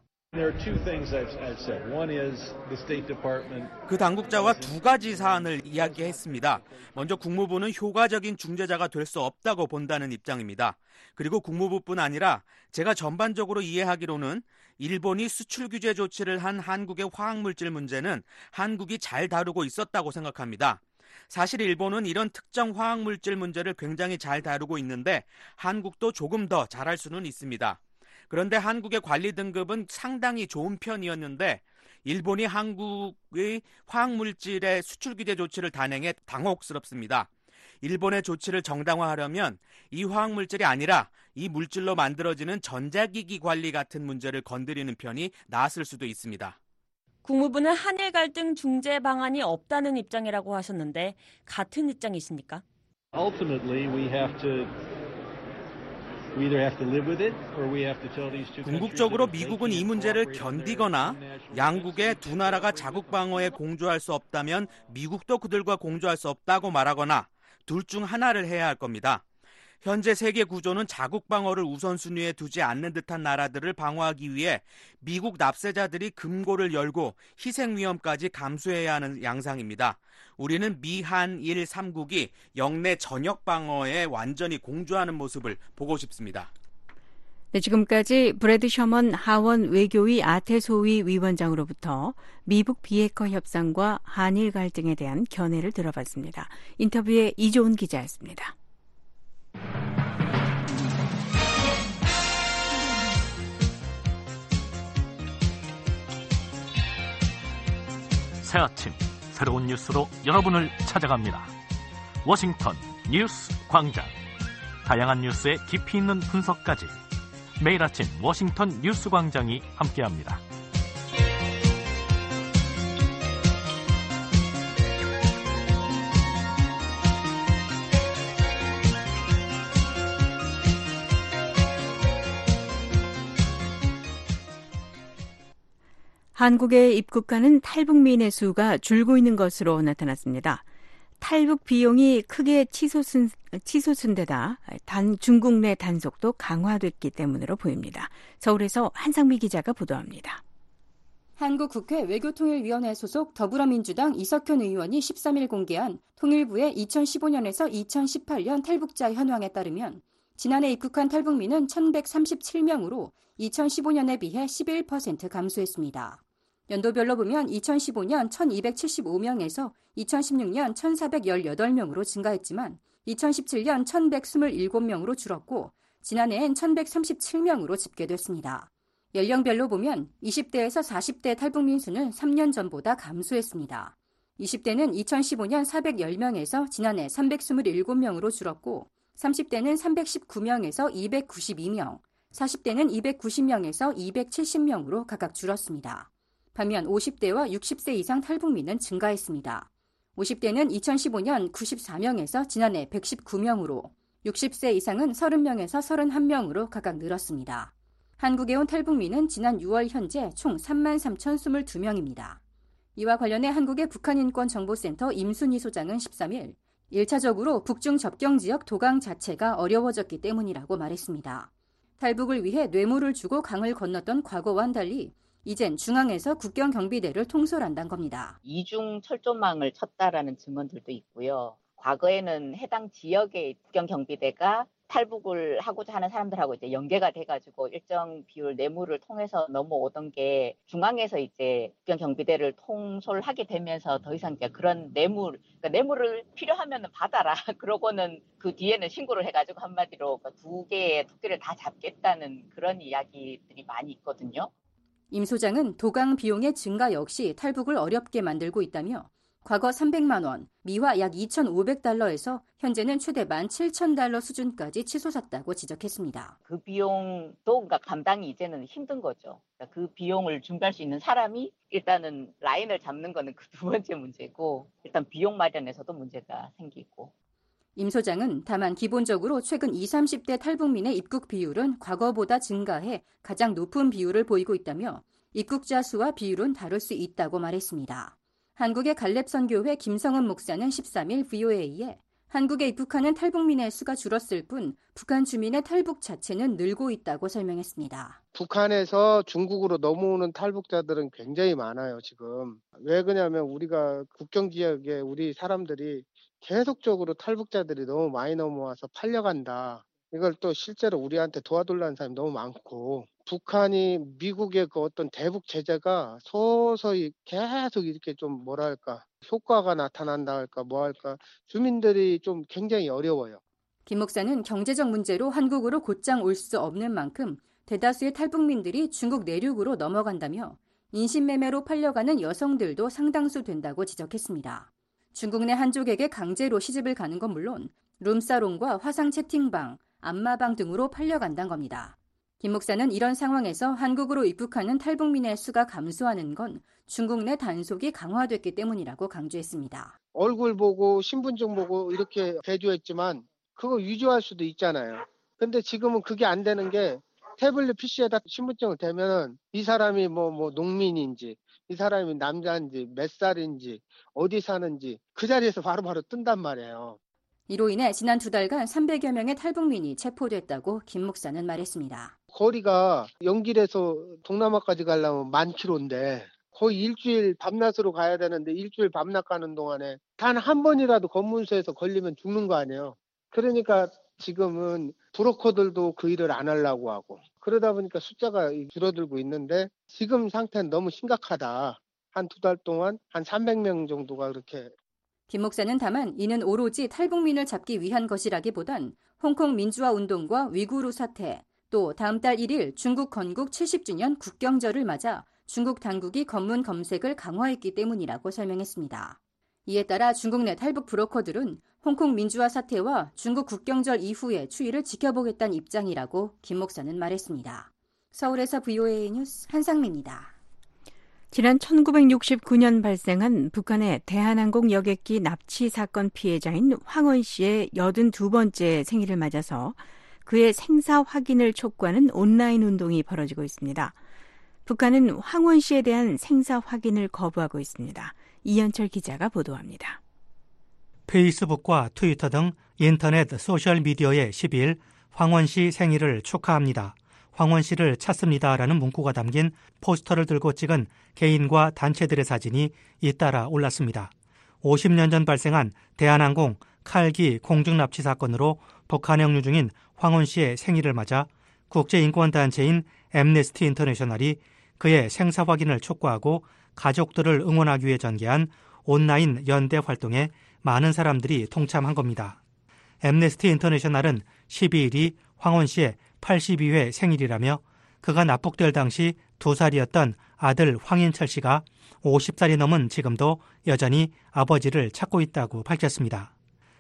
그 당국자와 두 가지 사안을 이야기했습니다. 먼저 국무부는 효과적인 중재자가 될 수 없다고 본다는 입장입니다. 그리고 국무부뿐 아니라 제가 전반적으로 이해하기로는 일본이 수출 규제 조치를 한 한국의 화학물질 문제는 한국이 잘 다루고 있었다고 생각합니다. 사실 일본은 이런 특정 화학물질 문제를 굉장히 잘 다루고 있는데 한국도 조금 더 잘할 수는 있습니다. 그런데 한국의 관리 등급은 상당히 좋은 편이었는데 일본이 한국의 화학물질의 수출 규제 조치를 단행해 당혹스럽습니다. 일본의 조치를 정당화하려면 이 화학물질이 아니라 이 물질로 만들어지는 전자기기 관리 같은 문제를 건드리는 편이 나았을 수도 있습니다. 국무부는 한일 갈등 중재 방안이 없다는 입장이라고 하셨는데 같은 입장이십니까? Ultimately, we have to 궁극적으로 미국은 이 문제를 견디거나 양국의 두 나라가 자국 방어에 공조할 수 없다면 미국도 그들과 공조할 수 없다고 말하거나 둘 중 하나를 해야 할 겁니다. 현재 세계 구조는 자국 방어를 우선순위에 두지 않는 듯한 나라들을 방어하기 위해 미국 납세자들이 금고를 열고 희생 위험까지 감수해야 하는 양상입니다. 우리는 미한일 3국이 영내 전역 방어에 완전히 공조하는 모습을 보고 싶습니다. 네, 지금까지 브래드 셔먼 하원 외교위 아태소위 위원장으로부터 미북 비핵화 협상과 한일 갈등에 대한 견해를 들어봤습니다. 인터뷰에 이조은 기자였습니다. 새 아침 새로운 뉴스로 여러분을 찾아갑니다. 워싱턴 뉴스 광장. 다양한 뉴스의 깊이 있는 분석까지 매일 아침 워싱턴 뉴스 광장이 함께합니다. 한국에 입국하는 탈북민의 수가 줄고 있는 것으로 나타났습니다. 탈북 비용이 크게 치솟은 데다 중국 내 단속도 강화됐기 때문으로 보입니다. 서울에서 한상미 기자가 보도합니다. 한국국회 외교통일위원회 소속 더불어민주당 이석현 의원이 13일 공개한 통일부의 2015년에서 2018년 탈북자 현황에 따르면 지난해 입국한 탈북민은 1,137명으로 2015년에 비해 11% 감소했습니다. 연도별로 보면 2015년 1,275명에서 2016년 1,418명으로 증가했지만 2017년 1,127명으로 줄었고 지난해엔 1,137명으로 집계됐습니다. 연령별로 보면 20대에서 40대 탈북민 수는 3년 전보다 감소했습니다. 20대는 2015년 410명에서 지난해 327명으로 줄었고 30대는 319명에서 292명, 40대는 290명에서 270명으로 각각 줄었습니다. 반면 50대와 60세 이상 탈북민은 증가했습니다. 50대는 2015년 94명에서 지난해 119명으로, 60세 이상은 30명에서 31명으로 각각 늘었습니다. 한국에 온 탈북민은 지난 6월 현재 총 33,022명입니다. 이와 관련해 한국의 북한인권정보센터 임순희 소장은 13일 1차적으로 북중 접경지역 도강 자체가 어려워졌기 때문이라고 말했습니다. 탈북을 위해 뇌물을 주고 강을 건넜던 과거와는 달리 이젠 중앙에서 국경 경비대를 통솔한다는 겁니다. 이중 철조망을 쳤다라는 증언들도 있고요. 과거에는 해당 지역의 국경 경비대가 탈북을 하고자 하는 사람들하고 이제 연계가 돼가지고 일정 비율 뇌물을 통해서 넘어오던 게 중앙에서 이제 국경 경비대를 통솔하게 되면서 더 이상 이제 그런 그러니까 뇌물을 필요하면 받아라. 그러고는 그 뒤에는 신고를 해가지고 한마디로 두 개의 토끼를 다 잡겠다는 그런 이야기들이 많이 있거든요. 임 소장은 도강 비용의 증가 역시 탈북을 어렵게 만들고 있다며 과거 300만 원, 미화 약 2,500달러에서 현재는 최대 17,000달러 수준까지 치솟았다고 지적했습니다. 그 비용도 그러니까 감당이 이제는 힘든 거죠. 그러니까 그 비용을 준비할 수 있는 사람이 일단은 라인을 잡는 거는 그 두 번째 문제고 일단 비용 마련에서도 문제가 생기고. 임 소장은 다만 기본적으로 최근 20, 30대 탈북민의 입국 비율은 과거보다 증가해 가장 높은 비율을 보이고 있다며 입국자 수와 비율은 다를 수 있다고 말했습니다. 한국의 갈렙선교회 김성은 목사는 13일 VOA에 한국에 입국하는 탈북민의 수가 줄었을 뿐 북한 주민의 탈북 자체는 늘고 있다고 설명했습니다. 북한에서 중국으로 넘어오는 탈북자들은 굉장히 많아요, 지금. 왜 그러냐면 우리가 국경 지역에 우리 사람들이 계속적으로 탈북자들이 너무 많이 넘어와서 팔려간다. 이걸 또 실제로 우리한테 도와달라는 사람이 너무 많고 북한이 미국의 그 어떤 대북 제재가 서서히 계속 이렇게 좀 뭐랄까 효과가 나타난다 할까 뭐 할까 주민들이 좀 굉장히 어려워요. 김 목사는 경제적 문제로 한국으로 곧장 올 수 없는 만큼 대다수의 탈북민들이 중국 내륙으로 넘어간다며 인신매매로 팔려가는 여성들도 상당수 된다고 지적했습니다. 중국 내 한족에게 강제로 시집을 가는 건 물론 룸사롱과 화상 채팅방, 안마방 등으로 팔려간다는 겁니다. 김 목사는 이런 상황에서 한국으로 입국하는 탈북민의 수가 감소하는 건 중국 내 단속이 강화됐기 때문이라고 강조했습니다. 얼굴 보고 신분증 보고 이렇게 대조했지만 그거 위조할 수도 있잖아요. 근데 지금은 그게 안 되는 게 태블릿 PC에다 신분증을 대면은 이 사람이 뭐 농민인지, 이 사람이 남자인지, 몇 살인지, 어디 사는지 그 자리에서 바로바로 뜬단 말이에요. 이로 인해 지난 2달간 300여 명의 탈북민이 체포됐다고 김 목사는 말했습니다. 거리가 연길에서 동남아까지 가려면 10,000km인데 거의 일주일 밤낮으로 가야 되는데 일주일 밤낮 가는 동안에 단 한 번이라도 검문소에서 걸리면 죽는 거 아니에요. 그러니까 지금은 브로커들도 그 일을 안 하려고 하고 그러다 보니까 숫자가 줄어들고 있는데 지금 상태는 너무 심각하다. 한 2달 동안 한 300명 정도가 그렇게. 김 목사는 다만 이는 오로지 탈북민을 잡기 위한 것이라기보단 홍콩 민주화 운동과 위구르 사태, 또 다음 달 1일 중국 건국 70주년 국경절을 맞아 중국 당국이 검문 검색을 강화했기 때문이라고 설명했습니다. 이에 따라 중국 내 탈북 브로커들은 홍콩 민주화 사태와 중국 국경절 이후의 추이를 지켜보겠다는 입장이라고 김 목사는 말했습니다. 서울에서 VOA 뉴스 한상미입니다. 지난 1969년 발생한 북한의 대한항공 여객기 납치 사건 피해자인 황원 씨의 82번째 생일을 맞아서 그의 생사 확인을 촉구하는 온라인 운동이 벌어지고 있습니다. 북한은 황원 씨에 대한 생사 확인을 거부하고 있습니다. 이현철 기자가 보도합니다. 페이스북과 트위터 등 인터넷 소셜미디어에 10일 황원 씨 생일을 축하합니다. 황원 씨를 찾습니다라는 문구가 담긴 포스터를 들고 찍은 개인과 단체들의 사진이 잇따라 올랐습니다. 50년 전 발생한 대한항공 칼기 공중납치 사건으로 북한에 억류 중인 황원 씨의 생일을 맞아 국제인권단체인 앰네스티 인터내셔널이 그의 생사 확인을 촉구하고 가족들을 응원하기 위해 전개한 온라인 연대 활동에 많은 사람들이 동참한 겁니다. 앰네스티 인터내셔널은 12일이 황원 씨의 82회 생일이라며 그가 납북될 당시 2살이었던 아들 황인철 씨가 50살이 넘은 지금도 여전히 아버지를 찾고 있다고 밝혔습니다.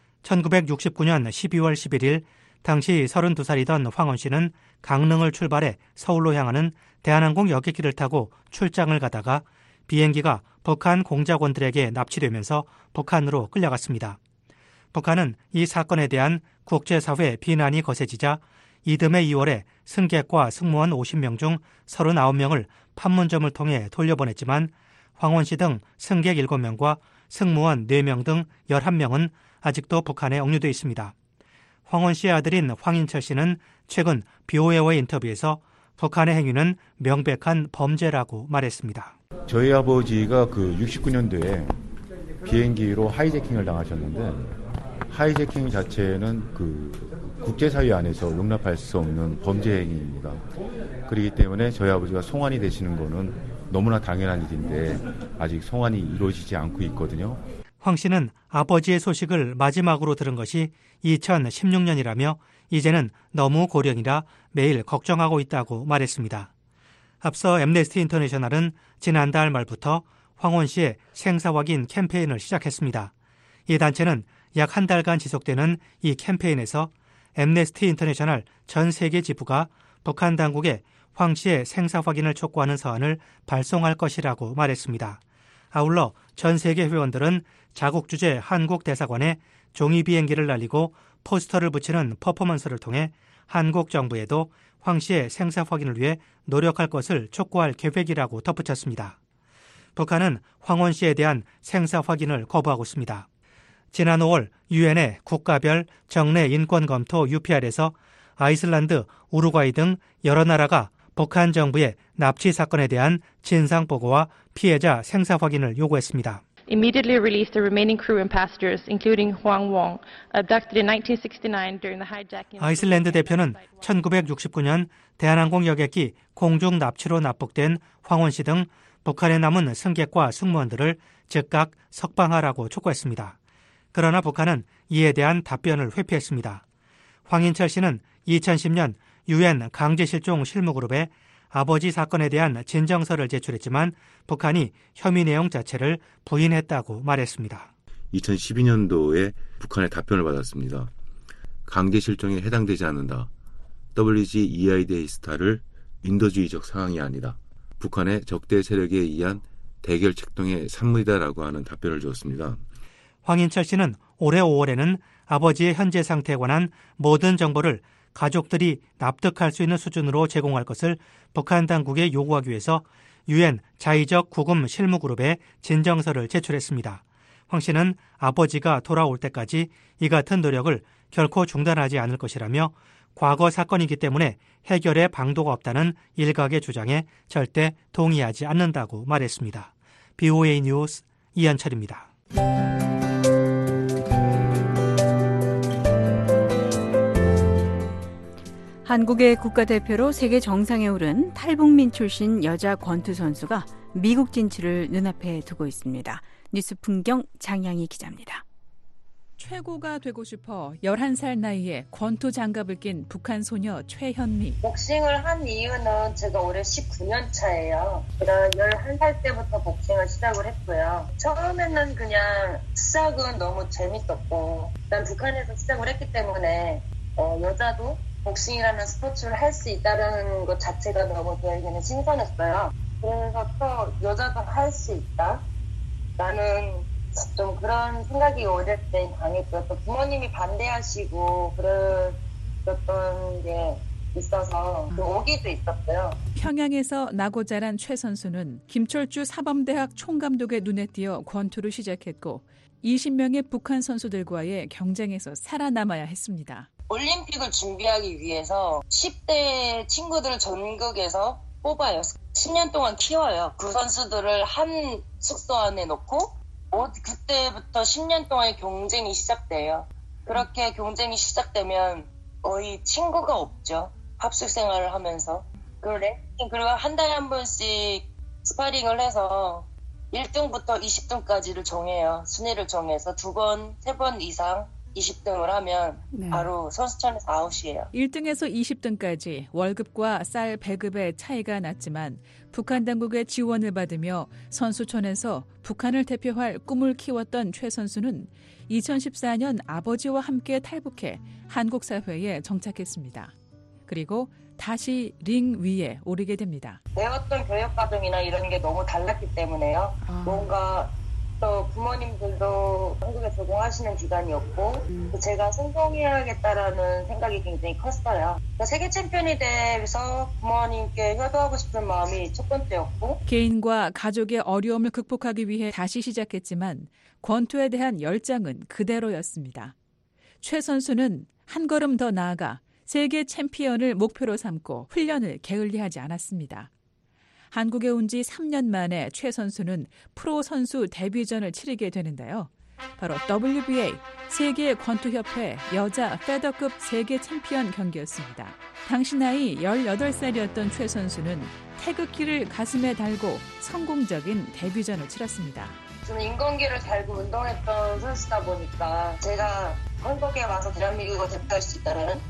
1969년 12월 11일 당시 32살이던 황원 씨는 강릉을 출발해 서울로 향하는 대한항공 여객기를 타고 출장을 가다가 비행기가 북한 공작원들에게 납치되면서 북한으로 끌려갔습니다. 북한은 이 사건에 대한 국제사회 비난이 거세지자 이듬해 2월에 승객과 승무원 50명 중 39명을 판문점을 통해 돌려보냈지만 황원 씨 등 승객 7명과 승무원 4명 등 11명은 아직도 북한에 억류돼 있습니다. 황원 씨의 아들인 황인철 씨는 최근 BOA와의 인터뷰에서 북한의 행위는 명백한 범죄라고 말했습니다. 저희 아버지가 69년도에 비행기로 하이제킹을 당하셨는데 하이제킹 자체는 국제사회 안에서 용납할 수 없는 범죄 행위입니다. 그렇기 때문에 저희 아버지가 송환이 되시는 거는 너무나 당연한 일인데 아직 송환이 이루어지지 않고 있거든요. 황 씨는 아버지의 소식을 마지막으로 들은 것이 2016년이라며 이제는 너무 고령이라 매일 걱정하고 있다고 말했습니다. 앞서 앰네스티 인터내셔널은 지난달 말부터 황원 씨의 생사 확인 캠페인을 시작했습니다. 이 단체는 약 한 달간 지속되는 이 캠페인에서 앰네스티 인터내셔널 전 세계 지부가 북한 당국에 황 씨의 생사 확인을 촉구하는 서한을 발송할 것이라고 말했습니다. 아울러 전 세계 회원들은 자국 주재 한국 대사관에 종이 비행기를 날리고 포스터를 붙이는 퍼포먼스를 통해 한국 정부에도 황 씨의 생사 확인을 위해 노력할 것을 촉구할 계획이라고 덧붙였습니다. 북한은 황원 씨에 대한 생사 확인을 거부하고 있습니다. 지난 5월 유엔의 국가별 정례 인권 검토 UPR에서 아이슬란드, 우루과이 등 여러 나라가 북한 정부의 납치 사건에 대한 진상 보고와 피해자 생사 확인을 요구했습니다. Immediately released the remaining crew and passengers, including Huang Wong, abducted in 1969 during the hijacking. 아이슬란드 대표는 1969년 대한항공 여객기 공중 납치로 납북된 황원 씨 등 북한에 남은 승객과 승무원들을 즉각 석방하라고 촉구했습니다. 그러나 북한은 이에 대한 답변을 회피했습니다. 황인철 씨는 2010년 유엔 강제실종 실무그룹에 아버지 사건에 대한 진정서를 제출했지만 북한이 혐의 내용 자체를 부인했다고 말했습니다. 2012년도에 북한의 답변을 받았습니다. 강제 실종에 해당되지 않는다. WG EID의 스타를 인도주의적 상황이 아니다. 북한의 적대 세력에 의한 대결 책동의 산물이다라고 하는 답변을 주었습니다. 황인철 씨는 올해 5월에는 아버지의 현재 상태에 관한 모든 정보를 가족들이 납득할 수 있는 수준으로 제공할 것을 북한 당국에 요구하기 위해서 유엔 자의적 구금 실무그룹에 진정서를 제출했습니다. 황 씨는 아버지가 돌아올 때까지 이 같은 노력을 결코 중단하지 않을 것이라며 과거 사건이기 때문에 해결의 방도가 없다는 일각의 주장에 절대 동의하지 않는다고 말했습니다. BOA 뉴스 이한철입니다. 한국의 국가대표로 세계 정상에 오른 탈북민 출신 여자 권투 선수가 미국 진출을 눈앞에 두고 있습니다. 뉴스 풍경 장양희 기자입니다. 최고가 되고 싶어 11살 나이에 권투 장갑을 낀 북한 소녀 최현미. 복싱을 한 이유는 제가 올해 19년 차예요. 제가 11살 때부터 복싱을 시작을 했고요. 처음에는 그냥 시작은 너무 재밌었고 일단 북한에서 시작을 했기 때문에 여자도 복싱이라는 스포츠를 할 수 있다는 것 자체가 너무 저에게는 신선했어요. 그래서 또 여자도 할 수 있다. 나는 좀 그런 생각이 어릴 때 강했고요. 또 부모님이 반대하시고 그랬던 게 있어서 좀 오기도 있었고요. 평양에서 나고 자란 최 선수는 김철주 사범대학 총감독의 눈에 띄어 권투를 시작했고 20명의 북한 선수들과의 경쟁에서 살아남아야 했습니다. 올림픽을 준비하기 위해서 10대 친구들 전국에서 뽑아요. 10년 동안 키워요. 그 선수들을 한 숙소 안에 놓고 그때부터 10년 동안의 경쟁이 시작돼요. 그렇게 경쟁이 시작되면 거의 친구가 없죠. 합숙 생활을 하면서. 그리고 한 달에 한 번씩 스파링을 해서 1등부터 20등까지를 정해요. 순위를 정해서 2번, 3번 이상 20등을 하면 바로 선수촌에서 아웃이에요. 1등에서 20등까지 월급과 쌀 배급의 차이가 났지만 북한 당국의 지원을 받으며 선수촌에서 북한을 대표할 꿈을 키웠던 최 선수는 2014년 아버지와 함께 탈북해 한국 사회에 정착했습니다. 그리고 다시 링 위에 오르게 됩니다. 배웠던 교육 과정이나 이런 게 너무 달랐기 때문에요. 뭔가 또 부모님들도 한국에 적응하시는 기간이었고 제가 성공해야겠다라는 생각이 굉장히 컸어요. 세계 챔피언이 돼서 부모님께 효도하고 싶은 마음이 첫 번째였고 개인과 가족의 어려움을 극복하기 위해 다시 시작했지만 권투에 대한 열정은 그대로였습니다. 최 선수는 한 걸음 더 나아가 세계 챔피언을 목표로 삼고 훈련을 게을리하지 않았습니다. 한국에 온 지 3년 만에 최 선수는 프로 선수 데뷔전을 치르게 되는데요. 바로 WBA 세계 권투협회 여자 페더급 세계 챔피언 경기였습니다. 당시 나이 18살이었던 최 선수는 태극기를 가슴에 달고 성공적인 데뷔전을 치렀습니다. 저는 인건기를 달고 운동했던 선수다 보니까 제가 한국에 와서 대한민국을 대표할 수 있다는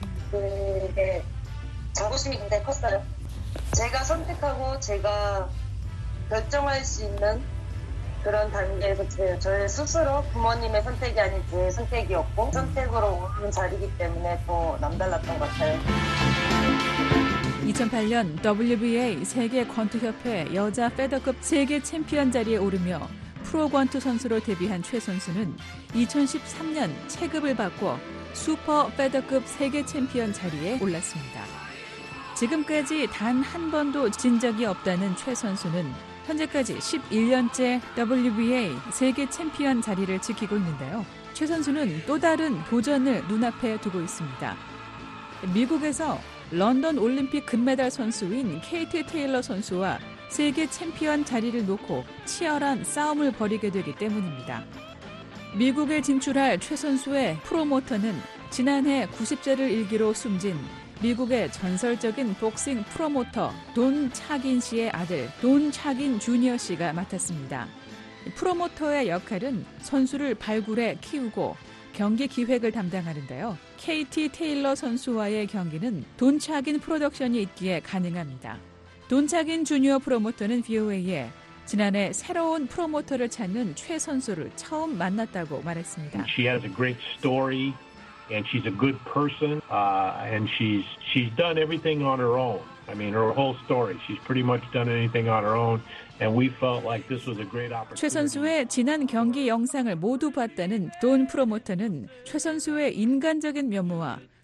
그게 자부심이 굉장히 컸어요. 제가 선택하고 제가 결정할 수 있는 그런 단계에서 저의 스스로 부모님의 선택이 아닌 제 선택이었고 선택으로 오는 자리이기 때문에 더 남달랐던 것 같아요. 2008년 WBA 세계 권투협회 여자 페더급 세계 챔피언 자리에 오르며 프로 권투 선수로 데뷔한 최 선수는 2013년 체급을 바꿔 슈퍼 페더급 세계 챔피언 자리에 올랐습니다. 지금까지 단 한 번도 진 적이 없다는 최 선수는 현재까지 11년째 WBA 세계 챔피언 자리를 지키고 있는데요. 최 선수는 또 다른 도전을 눈앞에 두고 있습니다. 미국에서 런던 올림픽 금메달 선수인 케이트 테일러 선수와 세계 챔피언 자리를 놓고 치열한 싸움을 벌이게 되기 때문입니다. 미국에 진출할 최 선수의 프로모터는 지난해 90세를 일기로 숨진 미국의 전설적인 복싱 프로모터 돈 차긴 씨의 아들 돈 차긴 주니어 씨가 맡았습니다. 프로모터의 역할은 선수를 발굴해 키우고 경기 기획을 담당하는데요. KT 테일러 선수와의 경기는 돈 차긴 프로덕션이 있기에 가능합니다. 돈 차긴 주니어 프로모터는 VOA에 지난해 새로운 프로모터를 찾는 최 선수를 처음 만났다고 말했습니다. She has a great story. And she's a good person, and she's done everything on her own. I mean, her whole story. She's pretty much done anything on her own, and we felt like this was a great opportunity. 최 선수의 지난 경기 영상을 모두 봤다는 돈 프로모터는 최 선수의 인간적인 면모와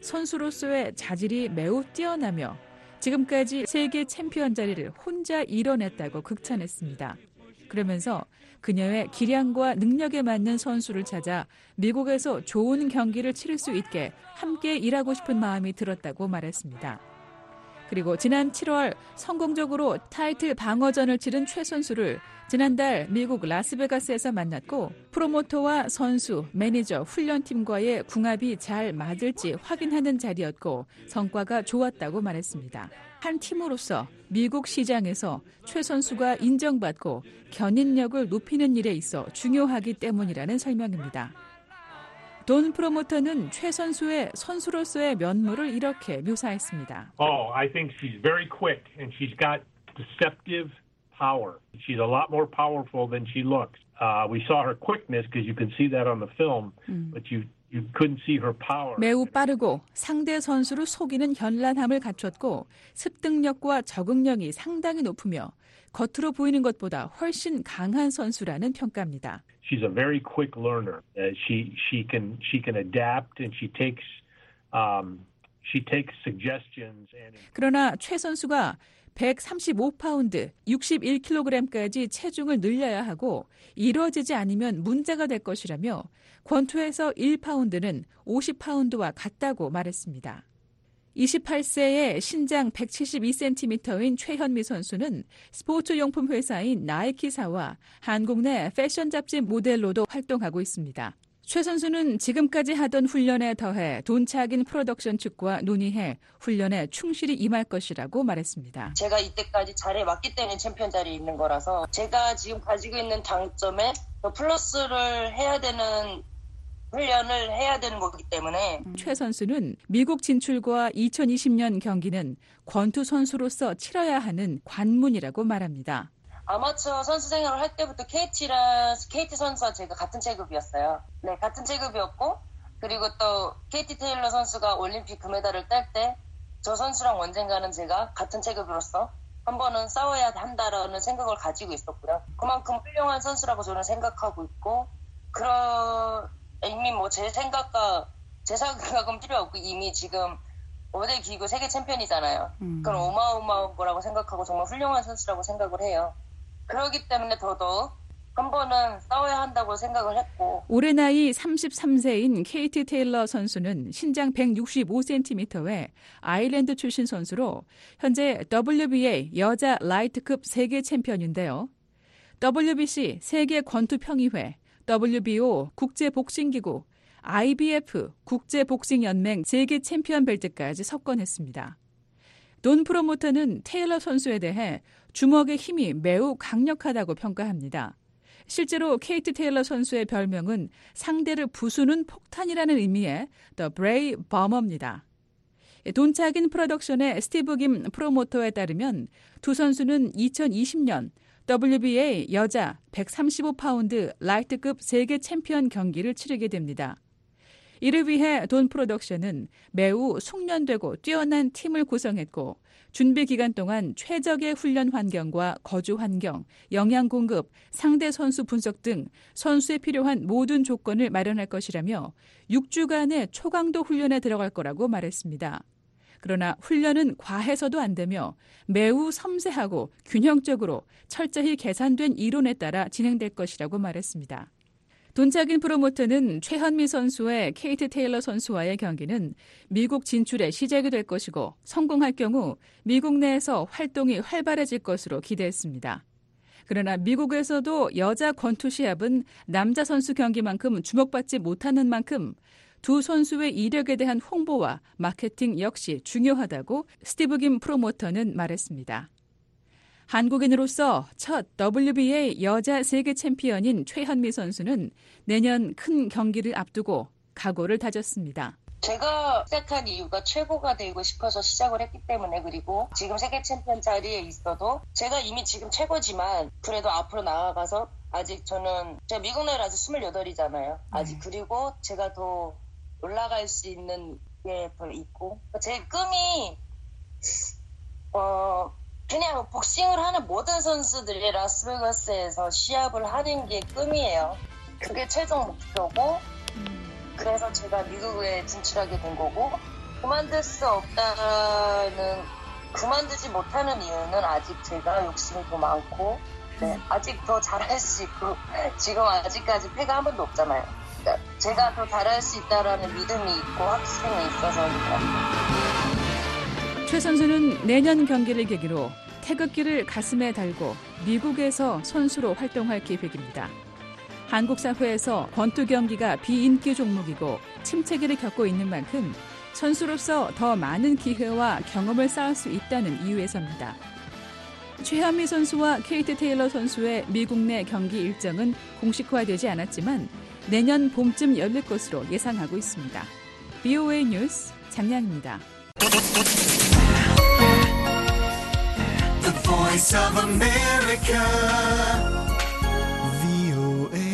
선수로서의 자질이 매우 뛰어나며 지금까지 세계 챔피언 자리를 혼자 이뤄냈다고 극찬했습니다. 그러면서 그녀의 기량과 능력에 맞는 선수를 찾아 미국에서 좋은 경기를 치를 수 있게 함께 일하고 싶은 마음이 들었다고 말했습니다. 그리고 지난 7월 성공적으로 타이틀 방어전을 치른 최 선수를 지난달 미국 라스베가스에서 만났고 프로모터와 선수, 매니저, 훈련팀과의 궁합이 잘 맞을지 확인하는 자리였고 성과가 좋았다고 말했습니다. 한 팀으로서 미국 시장에서 최 선수가 인정받고 견인력을 높이는 일에 있어 중요하기 때문이라는 설명입니다. 돈 프로모터는 최 선수의 선수로서의 면모를 이렇게 묘사했습니다. I think she's very quick and she's got deceptive power. She's a lot more powerful than she looks. We saw her quickness because you can see that on the film, but you couldn't see her power. 매우 빠르고 상대 선수를 속이는 현란함을 갖췄고 습득력과 적응력이 상당히 높으며 겉으로 보이는 것보다 훨씬 강한 선수라는 평가입니다. She's a very quick learner. She can adapt and she takes suggestions. 그러나 최 선수가 135파운드, 61kg까지 체중을 늘려야 하고 이루어지지 않으면 문제가 될 것이라며 권투에서 1파운드는 50파운드와 같다고 말했습니다. 28세의 신장 172cm인 최현미 선수는 스포츠용품 회사인 나이키사와 한국 내 패션 잡지 모델로도 활동하고 있습니다. 최 선수는 지금까지 하던 훈련에 더해 돈차긴 프로덕션 측과 논의해 훈련에 충실히 임할 것이라고 말했습니다. 제가 이때까지 잘해왔기 때문에 챔피언 자리에 있는 거라서 제가 지금 가지고 있는 장점에 더 플러스를 해야 되는 훈련을 해야 되는 거기 때문에 최 선수는 미국 진출과 2020년 경기는 권투 선수로서 치러야 하는 관문이라고 말합니다. 아마추어 선수 생활을 할 때부터 KT 선수와 제가 같은 체급이었어요. 네, 같은 체급이었고 그리고 또 KT 테일러 선수가 올림픽 금메달을 딸 때 저 선수랑 언젠가는 제가 같은 체급으로서 한 번은 싸워야 한다라는 생각을 가지고 있었고요. 그만큼 훌륭한 선수라고 저는 생각하고 있고 이미 제 생각은 필요 없고 이미 지금 5대 기구 세계 챔피언이잖아요. 그건 어마어마한 거라고 생각하고 정말 훌륭한 선수라고 생각을 해요. 그렇기 때문에 더더욱 한 번은 싸워야 한다고 생각을 했고 올해 나이 33세인 KT 테일러 선수는 신장 165cm의 아일랜드 출신 선수로 현재 WBA 여자 라이트급 세계 챔피언인데요. WBC 세계 권투평의회, WBO 국제복싱기구, IBF 국제복싱연맹 세계 챔피언 벨트까지 석권했습니다. 돈 프로모터는 테일러 선수에 대해 주먹의 힘이 매우 강력하다고 평가합니다. 실제로 KT 테일러 선수의 별명은 상대를 부수는 폭탄이라는 의미의 The Brave Bomber입니다. 돈차긴 프로덕션의 스티브 김 프로모터에 따르면 두 선수는 2020년 WBA 여자 135파운드 라이트급 세계 챔피언 경기를 치르게 됩니다. 이를 위해 돈 프로덕션은 매우 숙련되고 뛰어난 팀을 구성했고 준비 기간 동안 최적의 훈련 환경과 거주 환경, 영양 공급, 상대 선수 분석 등 선수에 필요한 모든 조건을 마련할 것이라며 6주간의 초강도 훈련에 들어갈 거라고 말했습니다. 그러나 훈련은 과해서도 안 되며 매우 섬세하고 균형적으로 철저히 계산된 이론에 따라 진행될 것이라고 말했습니다. 돈차긴 프로모터는 최현미 선수의 KT 테일러 선수와의 경기는 미국 진출의 시작이 될 것이고 성공할 경우 미국 내에서 활동이 활발해질 것으로 기대했습니다. 그러나 미국에서도 여자 권투 시합은 남자 선수 경기만큼 주목받지 못하는 만큼 두 선수의 이력에 대한 홍보와 마케팅 역시 중요하다고 스티브 김 프로모터는 말했습니다. 한국인으로서 첫 WBA 여자 세계 챔피언인 최현미 선수는 내년 큰 경기를 앞두고 각오를 다졌습니다. 제가 시작한 이유가 최고가 되고 싶어서 시작을 했기 때문에 그리고 지금 세계 챔피언 자리에 있어도 제가 이미 지금 최고지만 그래도 앞으로 나아가서 아직 제가 미국 나이로 아직 28이잖아요. 아직 그리고 제가 더 올라갈 수 있는 게 더 있고 제 꿈이 그냥 복싱을 하는 모든 선수들이 라스베가스에서 시합을 하는 게 꿈이에요. 그게 최종 목표고 그래서 제가 미국에 진출하게 된 거고 그만둘 수 없다는, 그만두지 못하는 이유는 아직 제가 욕심이 더 많고, 네, 아직 더 잘할 수 있고, 지금 아직까지 패가 한 번도 없잖아요. 그러니까 제가 더 잘할 수 있다라는 믿음이 있고 확신이 있어서니까. 최 선수는 내년 경기를 계기로 태극기를 가슴에 달고 미국에서 선수로 활동할 계획입니다. 한국 사회에서 권투 경기가 비인기 종목이고 침체기를 겪고 있는 만큼 선수로서 더 많은 기회와 경험을 쌓을 수 있다는 이유에서입니다. 최한미 선수와 케이트 테일러 선수의 미국 내 경기 일정은 공식화되지 않았지만 내년 봄쯤 열릴 것으로 예상하고 있습니다. VOA 뉴스 장량입니다. The Voice of America, VOA.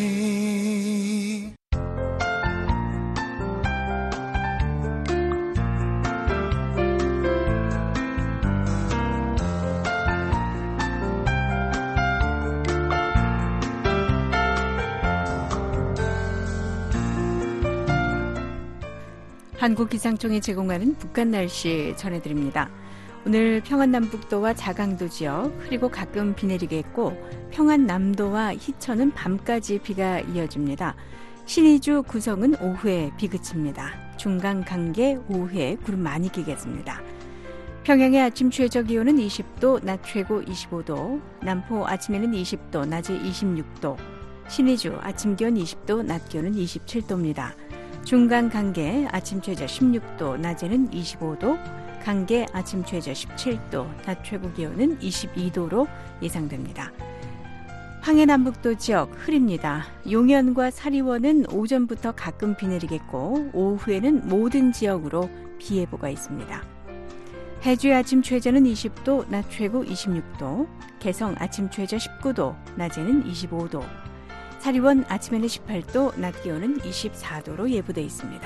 한국기상청이 제공하는 북한 날씨 전해드립니다. 오늘 평안남북도와 자강도 지역 그리고 가끔 비 내리겠고 평안남도와 희천은 밤까지 비가 이어집니다. 신의주 구성은 오후에 비 그칩니다. 중강 강계 오후에 구름 많이 끼겠습니다. 평양의 아침 최저 기온은 20도, 낮 최고 25도, 남포 아침에는 20도, 낮에 26도, 신의주 아침 기온 20도, 낮 기온은 27도입니다. 중강 강계 아침 최저 16도, 낮에는 25도, 강계 아침 최저 17도, 낮 최고 기온은 22도로 예상됩니다. 황해남북도 지역 흐립니다. 용현과 사리원은 오전부터 가끔 비 내리겠고 오후에는 모든 지역으로 비 예보가 있습니다. 해주의 아침 최저는 20도, 낮 최고 26도, 개성 아침 최저 19도, 낮에는 25도, 사리원 아침에는 18도, 낮 기온은 24도로 예보되어 있습니다.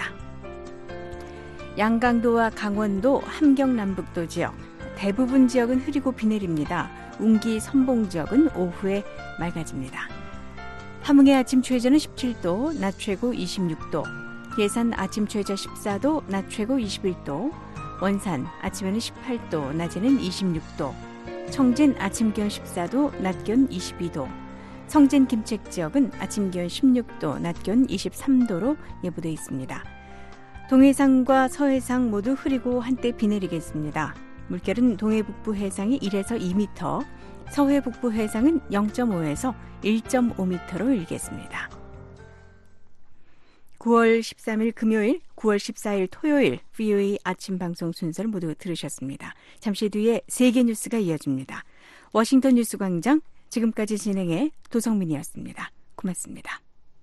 양강도와 강원도, 함경남북도 지역, 대부분 지역은 흐리고 비 내립니다. 운기, 선봉 지역은 오후에 맑아집니다. 함흥의 아침 최저는 17도, 낮 최고 26도, 예산 아침 최저 14도, 낮 최고 21도, 원산 아침에는 18도, 낮에는 26도, 청진 아침 기온 14도, 낮 기온 22도, 성진 김책 지역은 아침 기온 16도, 낮 기온 23도로 예보되어 있습니다. 동해상과 서해상 모두 흐리고 한때 비 내리겠습니다. 물결은 동해북부 해상이 1에서 2m, 서해북부 해상은 0.5에서 1.5m로 일겠습니다. 9월 13일 금요일, 9월 14일 토요일 VOA 아침 방송 순서를 모두 들으셨습니다. 잠시 뒤에 세계 뉴스가 이어집니다. 워싱턴 뉴스 광장, 지금까지 진행해 도성민이었습니다. 고맙습니다.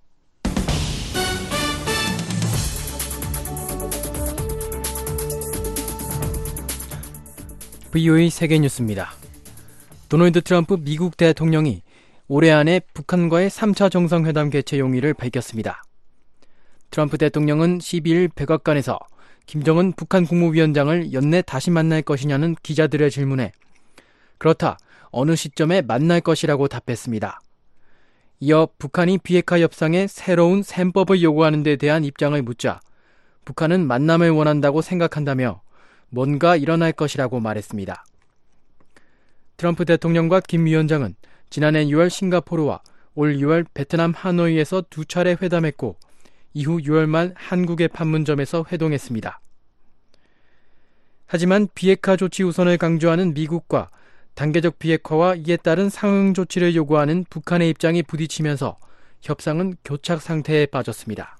VOA 세계 뉴스입니다. 도널드 트럼프 미국 대통령이 올해 안에 북한과의 3차 정상회담 개최 용의를 밝혔습니다. 트럼프 대통령은 12일 백악관에서 김정은 북한 국무위원장을 연내 다시 만날 것이냐는 기자들의 질문에 그렇다, 어느 시점에 만날 것이라고 답했습니다. 이어 북한이 비핵화 협상에 새로운 셈법을 요구하는 데 대한 입장을 묻자 북한은 만남을 원한다고 생각한다며 뭔가 일어날 것이라고 말했습니다. 트럼프 대통령과 김 위원장은 지난해 6월 싱가포르와 올 6월 베트남 하노이에서 2차례 회담했고 이후 6월 말 한국의 판문점에서 회동했습니다. 하지만 비핵화 조치 우선을 강조하는 미국과 단계적 비핵화와 이에 따른 상응 조치를 요구하는 북한의 입장이 부딪히면서 협상은 교착 상태에 빠졌습니다.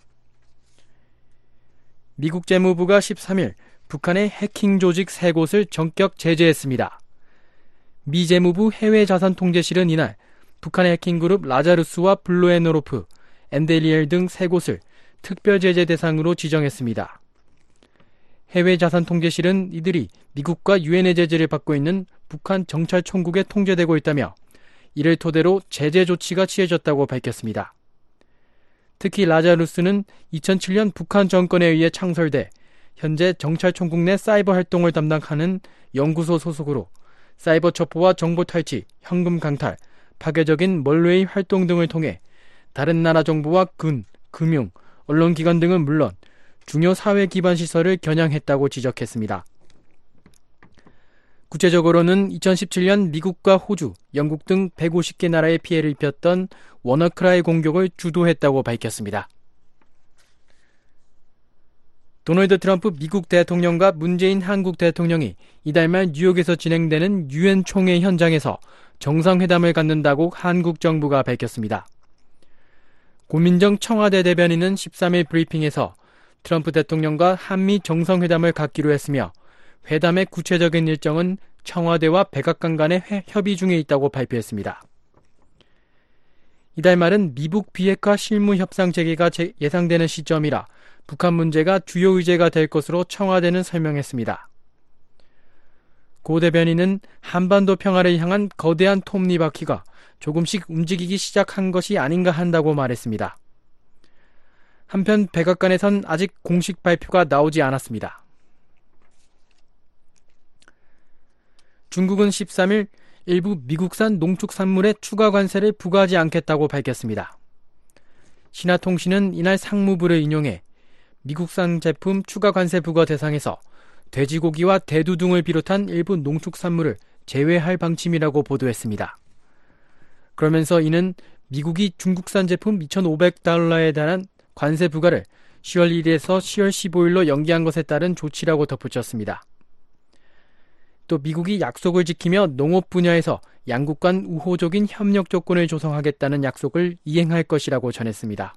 미국 재무부가 13일 북한의 해킹 조직 3곳을 전격 제재했습니다. 미 재무부 해외자산통제실은 이날 북한의 해킹그룹 라자루스와 블루에너로프, 엔델리엘 등 3곳을 특별제재 대상으로 지정했습니다. 해외자산통제실은 이들이 미국과 유엔의 제재를 받고 있는 북한 정찰총국에 통제되고 있다며 이를 토대로 제재 조치가 취해졌다고 밝혔습니다. 특히 라자루스는 2007년 북한 정권에 의해 창설돼 현재 정찰총국 내 사이버 활동을 담당하는 연구소 소속으로 사이버 첩보와 정보 탈취, 현금 강탈, 파괴적인 멀웨이 활동 등을 통해 다른 나라 정부와 군, 금융, 언론기관 등은 물론 중요 사회 기반 시설을 겨냥했다고 지적했습니다. 구체적으로는 2017년 미국과 호주, 영국 등 150개 나라에 피해를 입혔던 워너크라이 공격을 주도했다고 밝혔습니다. 도널드 트럼프 미국 대통령과 문재인 한국 대통령이 이달 말 뉴욕에서 진행되는 유엔 총회 현장에서 정상회담을 갖는다고 한국 정부가 밝혔습니다. 고민정 청와대 대변인은 13일 브리핑에서 트럼프 대통령과 한미 정상회담을 갖기로 했으며 회담의 구체적인 일정은 청와대와 백악관 간의 협의 중에 있다고 발표했습니다. 이달 말은 미북 비핵화 실무 협상 재개가 예상되는 시점이라 북한 문제가 주요 의제가 될 것으로 청와대는 설명했습니다. 고 대변인은 한반도 평화를 향한 거대한 톱니바퀴가 조금씩 움직이기 시작한 것이 아닌가 한다고 말했습니다. 한편 백악관에선 아직 공식 발표가 나오지 않았습니다. 중국은 13일 일부 미국산 농축산물에 추가 관세를 부과하지 않겠다고 밝혔습니다. 신화통신은 이날 상무부를 인용해 미국산 제품 추가 관세 부과 대상에서 돼지고기와 대두 등을 비롯한 일부 농축산물을 제외할 방침이라고 보도했습니다. 그러면서 이는 미국이 중국산 제품 2,500달러에 달한 관세 부과를 10월 1일에서 10월 15일로 연기한 것에 따른 조치라고 덧붙였습니다. 또 미국이 약속을 지키며 농업 분야에서 양국 간 우호적인 협력 조건을 조성하겠다는 약속을 이행할 것이라고 전했습니다.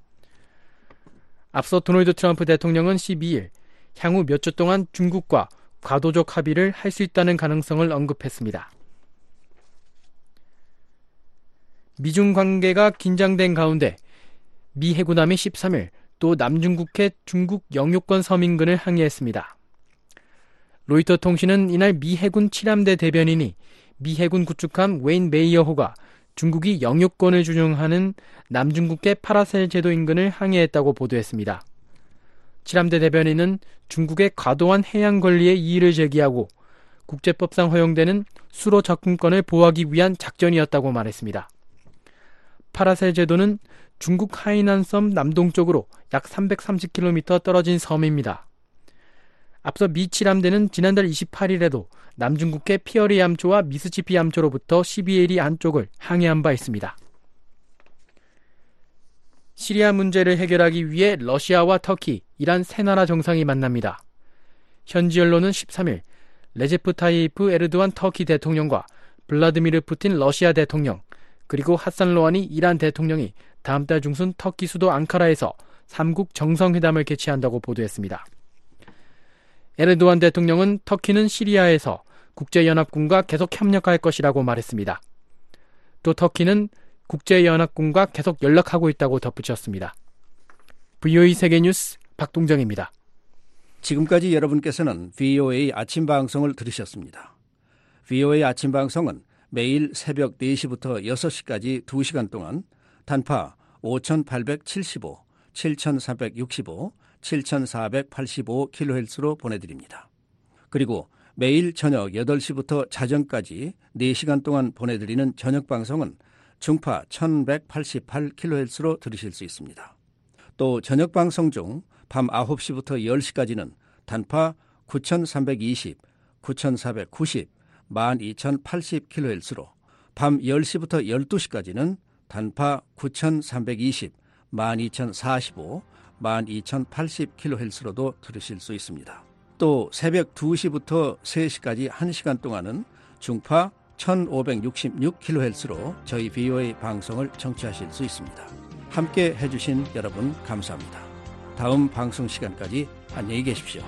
앞서 도널드 트럼프 대통령은 12일 향후 몇 주 동안 중국과 과도적 합의를 할 수 있다는 가능성을 언급했습니다. 미중 관계가 긴장된 가운데 미 해군함이 13일 또 남중국해 중국 영유권 섬 인근을 항해했습니다. 로이터 통신은 이날 미 해군 7함대 대변인이 미 해군 구축함 웨인 메이어호가 중국이 영유권을 주장하는 남중국해 파라셀 제도 인근을 항해했다고 보도했습니다. 7함대 대변인은 중국의 과도한 해양 권리에 이의를 제기하고 국제법상 허용되는 수로 접근권을 보호하기 위한 작전이었다고 말했습니다. 파라셀 제도는 중국 하이난 섬 남동쪽으로 약 330km 떨어진 섬입니다. 앞서 미 7함대는 지난달 28일에도 남중국해 피어리 함초와 미스시피 함초로부터 12일이 안쪽을 항해한 바 있습니다. 시리아 문제를 해결하기 위해 러시아와 터키, 이란 세 나라 정상이 만납니다. 현지 언론은 13일 레제프 타이프 에르도안 터키 대통령과 블라디미르 푸틴 러시아 대통령, 그리고 하산 로하니 이란 대통령이 다음 달 중순 터키 수도 앙카라에서 3국 정상회담을 개최한다고 보도했습니다. 에르도안 대통령은 터키는 시리아에서 국제연합군과 계속 협력할 것이라고 말했습니다. 또 터키는 국제연합군과 계속 연락하고 있다고 덧붙였습니다. VOA 세계뉴스 박동정입니다. 지금까지 여러분께서는 VOA 아침 방송을 들으셨습니다. VOA 아침 방송은 매일 새벽 4시부터 6시까지 2시간 동안 단파 5875, 7365, 7485kHz로 보내드립니다. 그리고 매일 저녁 8시부터 자정까지 4시간 동안 보내드리는 저녁 방송은 중파 1188kHz로 들으실 수 있습니다. 또 저녁 방송 중 밤 9시부터 10시까지는 단파 9320, 9490, 12080kHz로 밤 10시부터 12시까지는 단파 9320, 12045, 12080kHz로도 들으실 수 있습니다. 또 새벽 2시부터 3시까지 1시간 동안은 중파 1566kHz로 저희 VOA 방송을 청취하실 수 있습니다. 함께 해주신 여러분 감사합니다. 다음 방송 시간까지 안녕히 계십시오.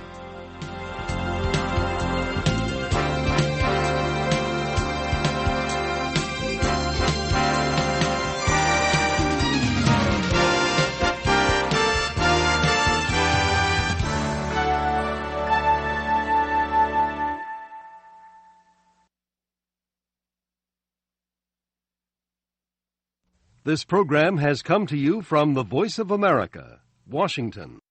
This program has come to you from the Voice of America, Washington.